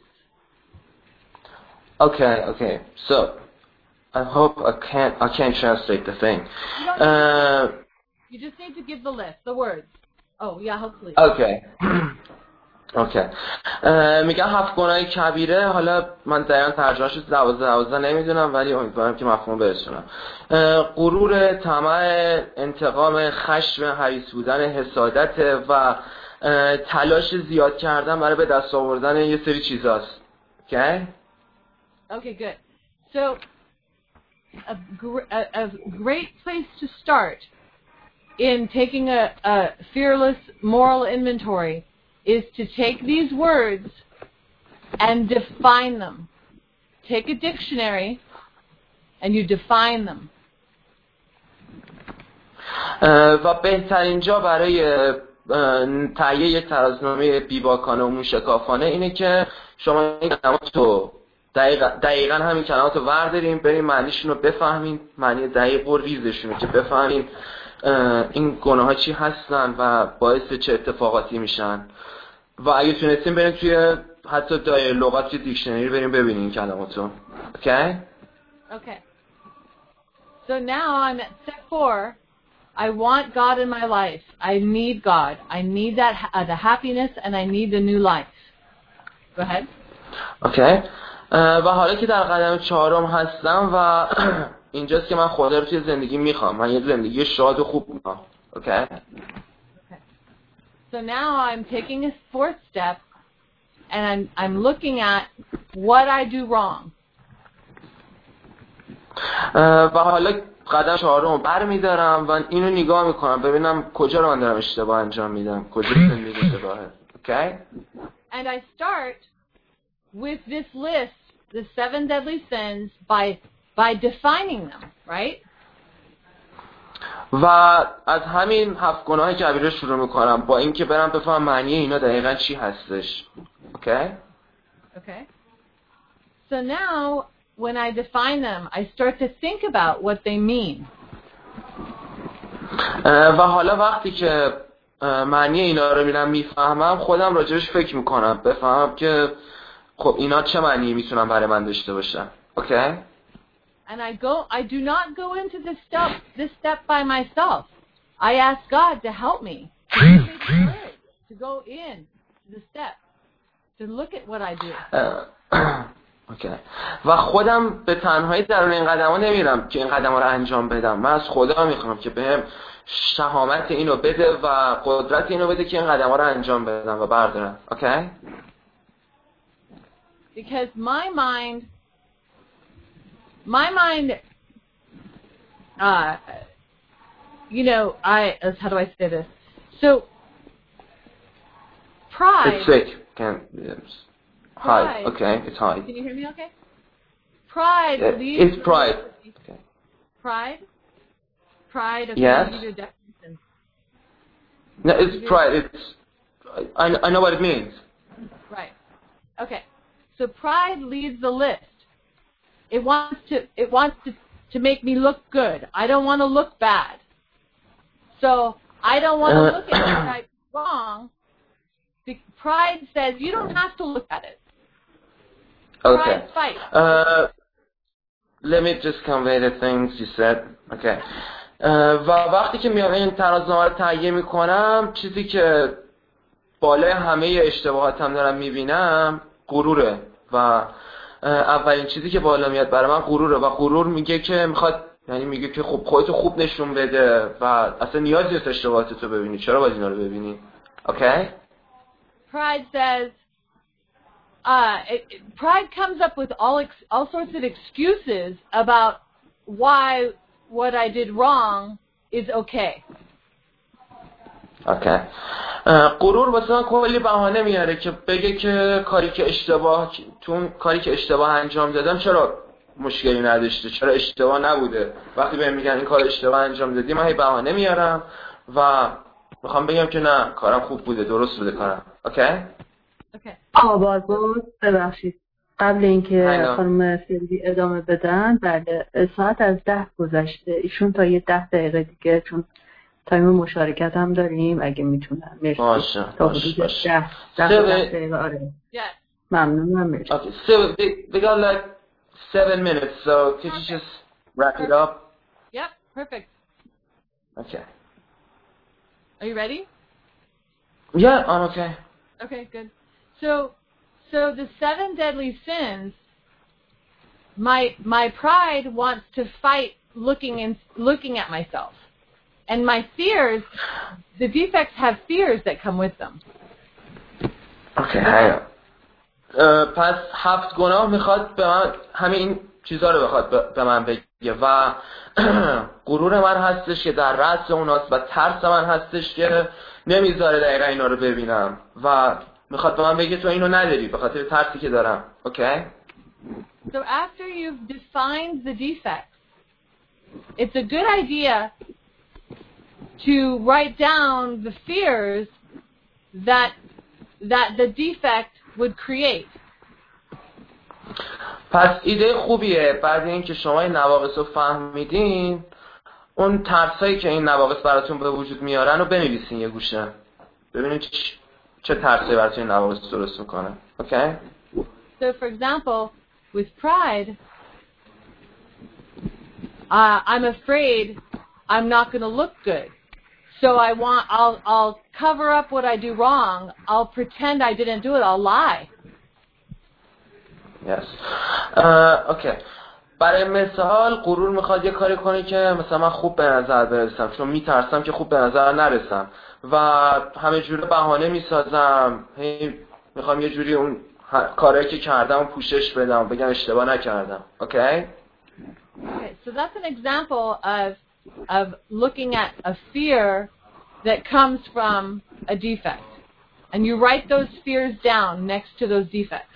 Okay. Okay. So, I hope I can't. I can't translate the thing. You, don't Uh. you just need to give the list, the words. Oh yeah, hopefully. اوکی اوکی میگم هفت گناه کبیره. حالا من دقیقا ترجمه‌اش رو دوازده دوازده نمیدونم، ولی امیدوارم که مفهوم برسونم. غرور، طمع، انتقام، خشم، حریص بودن، حسادت و تلاش زیاد کردن برای به دست آوردن یه سری چیزاست. Okay? Okay, good. So a, gr- a, a great place to start in taking a, a fearless moral inventory is to take these words and define them. Take a dictionary and you define them. و بهترین جا برای تهیه یک ترازنامه بیباکانه و موشکافانه اینه که شما این کلمات رو دقیقا, دقیقا همین کلمات رو ورداریم، بریم معنیشون رو بفهمین، معنی دقیق و ریزشون رو که بفهمین این گناه ها چی هستن و باعث چه اتفاقاتی میشن. و اگه تونستیم بریم توی حتی دایره لغات توی دیکشنری بریم ببینیم این کلماتو. Okay? Okay. So now I'm at step four. I want God in my life. I need God. I need that uh, the happiness and I need the new life. Go ahead. Okay. و حالا که در قدم چهارم هستم و اینجاست که من خدا رو توی زندگی میخوام. من یه زندگی شاد و خوب میخوام. Okay? Okay. So now I'm taking a fourth step and I'm I'm looking at what I do wrong. و حالا قدم چهارم رو برمیدارم و اینو نگاه میکنم ببینم کجا رو من دارم اشتباه انجام میدم، کجا زندگی اشتباهه. Okay? And I start with this list, the seven deadly sins, by by defining them, right? و از همین هفت گناه کبیره شروع میکنم با اینکه برم بفهم معنی اینا دقیقاً چی هستش. Okay? Okay. So now when I define them, I start to think about what they mean. و حالا وقتی که معنی اینا رو میرم میفهمم خودم راجبش فکر میکنم، بفهمم که خب اینا چه معنی میتونن برای من داشته باشن. Okay? And I go I do not go into this step this step by myself. I ask God to help me, to give me the courage to go in to the step, to look at what I do. اوکی. و خودم به تنهایی درون این قدم‌ها نمیرم که این قدم‌ها رو انجام بدم. من از خدا میخوام که بهم شهامت اینو بده و قدرت اینو بده که این قدم‌ها رو انجام بدم و بردارم. اوکی؟ Because my mind my mind uh you know, I how do I say this? So pride It's sick. Can yes. High. Okay, it's high. Can you hear me okay? Pride Uh, leads it's pride. Okay. Pride? Pride, okay, yes. give you a definition. No, it's pride. It's I I know what it means. Right. Okay. So pride leads the list. It wants to it wants to to make me look good. I don't want to look bad. So I don't want to uh, look at what I'm wrong. Pride says you don't have to look at it. Okay. Pride fight. Uh, let me just convey the things you said. Okay. Uh, و وقتی که میام این ترازنامه رو تهیه میکنم، چیزی که بالای همه اشتباهاتم دارم میبینم غروره و اولین چیزی که بالا میاد برای من غروره و غرور میگه که میخواد، یعنی میگه که خب خودتو خوب نشون بده و اصلا نیازی نیست اشتباهاتتو ببینی، چرا باید اینا رو ببینی؟ Okay? Pride says uh it, it, pride comes up with all ex, all sorts of excuses about why what I did wrong is okay. Okay. غرور واسه من کلی بهانه میاره که بگه که کاری که اشتباه تو کاری که اشتباه انجام دادم چرا مشکلی نداشته، چرا اشتباه نبوده. وقتی بهم میگن این کار اشتباه انجام دادی، من هی بهانه میارم و میخوام بگم که نه، کارم خوب بوده، درست بوده کارم. اوکی؟ اوکی. آواز ببخشید قبل اینکه خانم سیلوی ادامه بدن، بله ساعت از ده گذشته، ایشون تا یه ده دقیقه دیگه چون تایم مشارکت هم داریم اگه میتونم. مرسی. باشه تا باشه حدود باشه. ده ده دقیقه. آره. Yes. ممنونم. مرسی. Okay, so we, we got like seven minutes, so could you just wrap it up? Yep, perfect. Okay. Are you ready? Yeah, I'm okay. Okay, good. So, so the seven deadly sins, my my pride wants to fight looking and looking at myself, and my fears, the defects have fears that come with them. Okay, hang on. Uh, پس هفت گناه میخواد به من همین این چیزا رو بخواد به من بگه و غرور من هستش که در رأس اوناست و ترس من هستش که نمیذاره دقیقا اینا رو ببینم و میخواد به من بگه تو اینو نداری به خاطر ترسی که دارم. Okay? So after you've defined the defects, it's a good idea to write down the fears that that the defect would create. پس ایده خوبیه بعد اینکه شما این نواقص رو فهمیدین اون ترسایی که این نواقص براتون به وجود میارن رو بنویسین یه گوشه ببینید چه ترسایی براتون این نواقص درست میکنه. Okay? So for example, with pride, uh, I'm afraid I'm not going to look good. So I want, I'll, I'll cover up what I do wrong. I'll pretend I didn't do it. I'll lie. Yes. Uh, okay. برای مثال غرور میخواد یه کاری کنه که مثلا من خوب به نظر برسم چون میترسم که خوب به نظر نرسم و همه جوره بهانه میسازم هی میخوام یه جوری اون کاری که کردم پوشش بدم بگم اشتباه نکردم. Okay? Okay, so that's an example of of looking at a fear that comes from a defect. And you write those fears down next to those defects.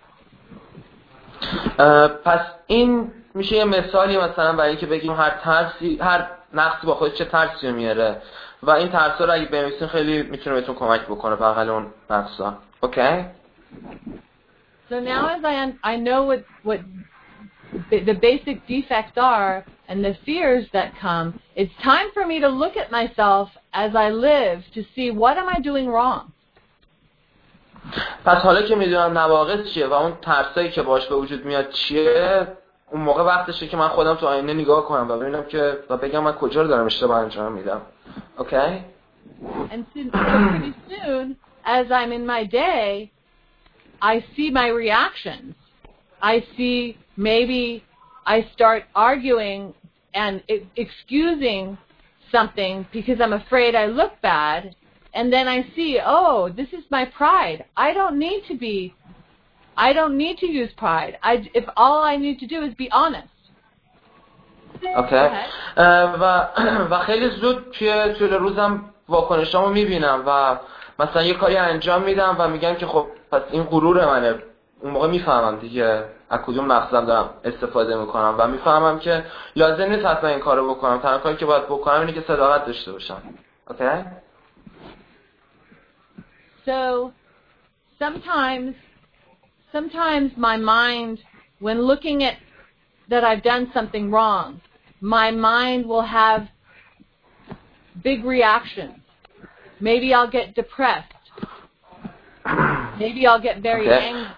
پس این میشه یه مثالی مثلا برای اینکه بگیم هر ترسی هر نقصی با خودش چه ترسی میاره و این ترسا رو اگه بنویسین خیلی میتونه بهتون کمک بکنه بغل اون نقصا. Okay? So now as I un- I know what what the basic defects are and the fears that come, it's time for me to look at myself as I live to see what am I doing wrong. پس حالا که میدونم نواقص چیه و اون ترسایی که باش به وجود میاد چیه اون موقع وقتشه که من خودم تو آینه نگاه کنم و ببینم که و بگم من کجا رو دارم اشتباه انجام میدم. Okay? And soon, so pretty soon as I'm in my day I see my reactions I see maybe I start arguing and excusing something because I'm afraid I look bad, and then I see, oh, this is my pride. I don't need to be, I don't need to use pride. I, if all I need to do is be honest. اوکی و و خیلی زود توی طول روزم واکنشامو میبینم و مثلا یه کاری انجام میدم و میگم که خب پس این غرور منه. اون موقع میفهمم دیگه از کدوم مقصدم دارم استفاده میکنم و میفهمم که لازم نیست حتما این کارو بکنم. تنها کاری که باید بکنم اینه که صداقت داشته باشم. اوکی؟ So sometimes sometimes my mind, when looking at that I've done something wrong, my mind will have big reactions. Maybe I'll get depressed. Maybe I'll get very okay. angry.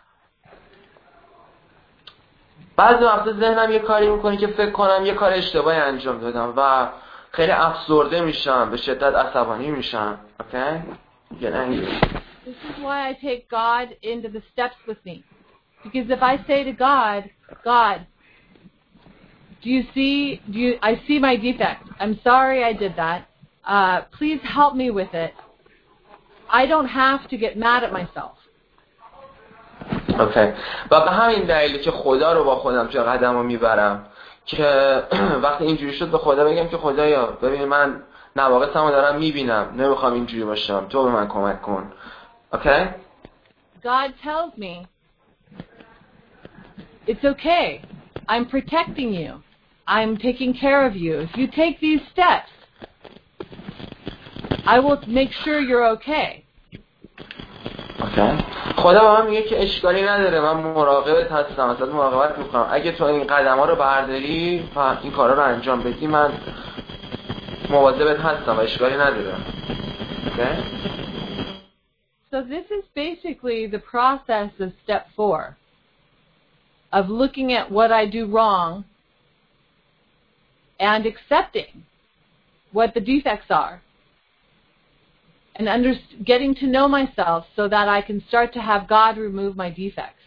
بعضی وقتا ذهنم یه کاری میکنه که فکر کنم یه کار اشتباهی انجام دادم و خیلی افسرده میشم، به شدت عصبانی میشم. Okay? Get angry. This is why I take God into the steps with me. Because if I say to God, God, do you see, do you, I see my defect. I'm sorry I did that. Uh, please help me with it. I don't have to get mad at myself. اوکی. و به همین دلیلی که خدا رو با خودم توی قدم رو میبرم که وقتی اینجوری شد به خدا بگم که خدایا ببین من نواقصم رو دارم میبینم، نمیخوام اینجوری باشم، تو به من کمک کن. اوکی؟ God tells me it's okay. I'm protecting you. I'm taking care of you. If you take these steps, I will make sure you're okay. اوکی. خدا به من میگه که اشکالی نداره، من مراقبت هستم، ازت مراقبت میکنم. اگه تو این قدم‌ها رو برداری و این کارا رو انجام بدی من مواظبت هستم و اشکالی نداره. Okay? So this is basically the process of step four, of looking at what I do wrong and accepting what the defects are. And under, getting to know myself so that I can start to have God remove my defects.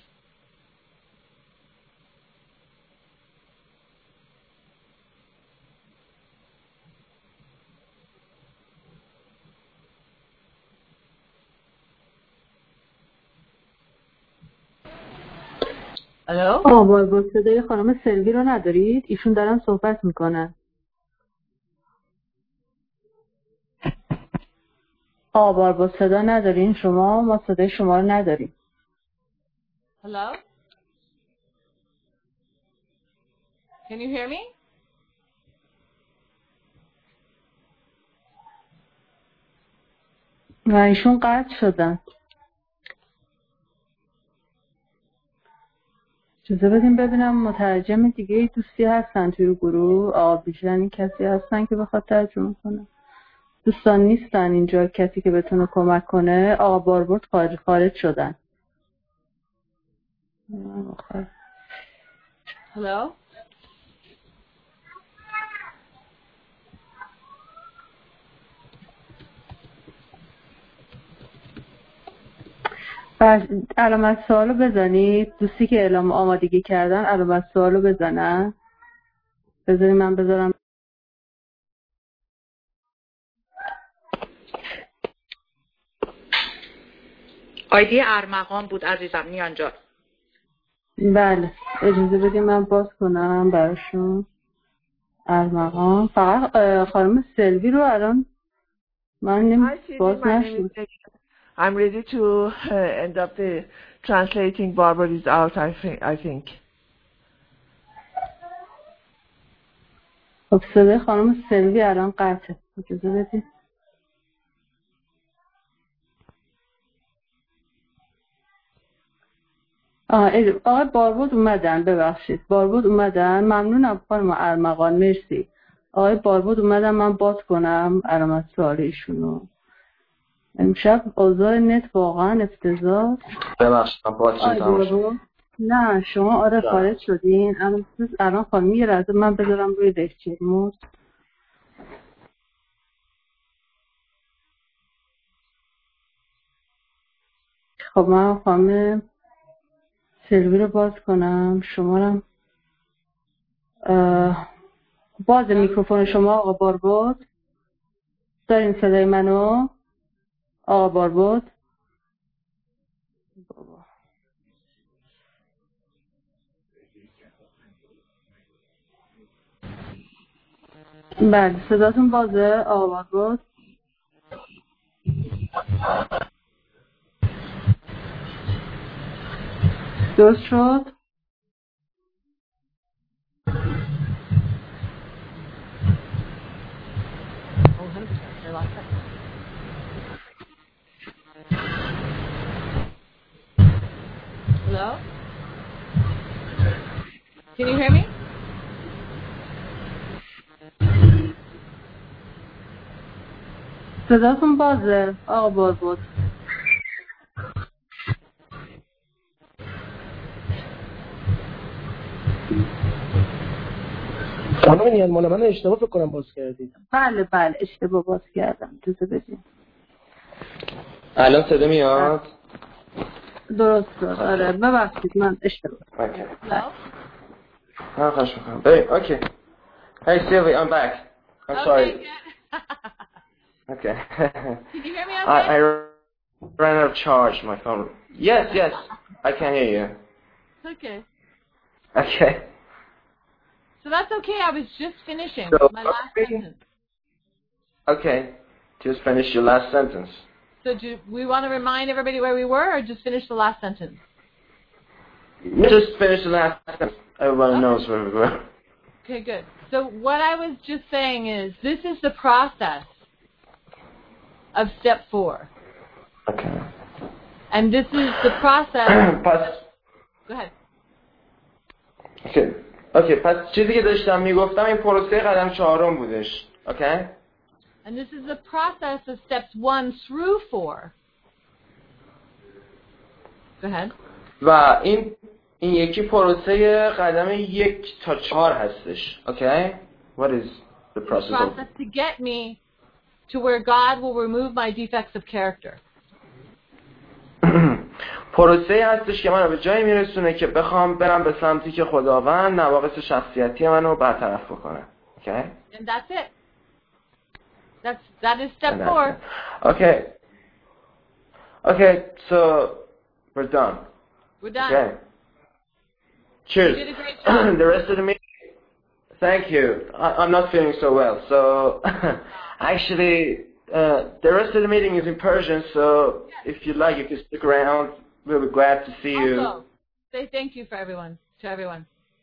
Hello? آه با صدای خانم سلوی رو ندارید؟ ایشون دارن صحبت میکنن. آبار با صدا ندارین شما؟ ما صدای شما رو نداریم. Hello? Can you hear me? و ایشون قطع شدن. اجازه بدیم ببینم مترجم دیگه دوستی هستن توی گروه. آقا بیژن کسی هستن که بخواد ترجمه کنه؟ دوستان نیستن اینجا کسی که بتونه کمک کنه. آقا باربرد خارج خارج شدن. Hello? علامت سوالو بزنید. دوستی که اعلام آمادگی کردن علامت سوالو بزنن. بذارید من بذارم. آیدی ارمغان بود عزیزم نیان جان. بله اجازه بدید من باز کنم براشون. ارمغان فقط خانم سلوی رو الان من نمی باز نشد. I'm ready to uh, end up the translating. Barbara is out, I think. I think. خب صدای خانم سلوی الان قطعه. اجازه بدید. آقای باربود اومدن. ببخشید باربود اومدن. ممنونم خانم ارمغان مرسی. آقای باربود اومدن من باز کنم علامت سوال ایشونو. امشب اوضاع نت واقعا افتضاح. ببخشید باز شدم. نه شما آره خارج شدین. الان الان خانم یه لحظه من بذارم روی لکچر مود. خب من خانم سرور رو باز کنم. شمارم باز میکروفون شما آقا باربود. دارین صدای منو آقا باربود؟ بله صداتون بازه آقا باربود؟ درست شد؟ Hello? Can you hear me? صداتون بازه آقا باربود؟ خانم نیان مال من اشتباه فکر کنم باز کردید. بله بله اشتباه باز کردم. اجازه بدین. الان صدا میاد؟ درست شد. آره ببخشید من اشتباه. اوکی. Hello? ها خوش میکنم. اوکی. Hey Sylvie, I'm back. I'm Okay, sorry. good. Okay. Can you hear me okay? I, I ran out of charge my phone. Yes, yes. I can hear you. Okay. Okay. So that's okay. I was just finishing So, my last okay. sentence. Okay. Just finish your last sentence. So do we want to remind everybody where we were or just finish the last sentence? Just finish the last sentence. Everyone Okay. knows where we were. Okay, good. So what I was just saying is this is the process of step four. Okay. And this is the process... پس Go ahead. اوکی اوکی پس چیزی که داشتم میگفتم این پروسه قدم چهارم بودش. اوکی. And this is the process of steps one through four. Go ahead. و این این یکی پروسه قدم یک تا چهار هستش. اوکی. What is the The process of process to get me to where God will remove my defects of character. پروسه هستش که منو به جایی میرسونه که بخوام برم به سمتی که خداوند نواقص شخصیتی منو برطرف بکنه. Okay? And that's it. That's that is step And that's four. it. Okay. Okay, so we're done. We're done. Okay. Cheers. You did a great job. The rest of the meeting. Thank you. I, I'm not feeling so well, so actually, uh, the rest of the meeting is in Persian. So Yes. if you like, you can stick around. We'll be glad to see you. Also, say thank you for everyone. To everyone.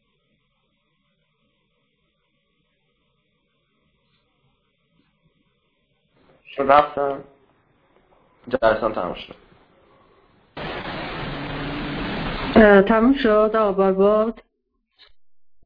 شد رفتم جلسان تمام شد. تموم شد آقا باربود؟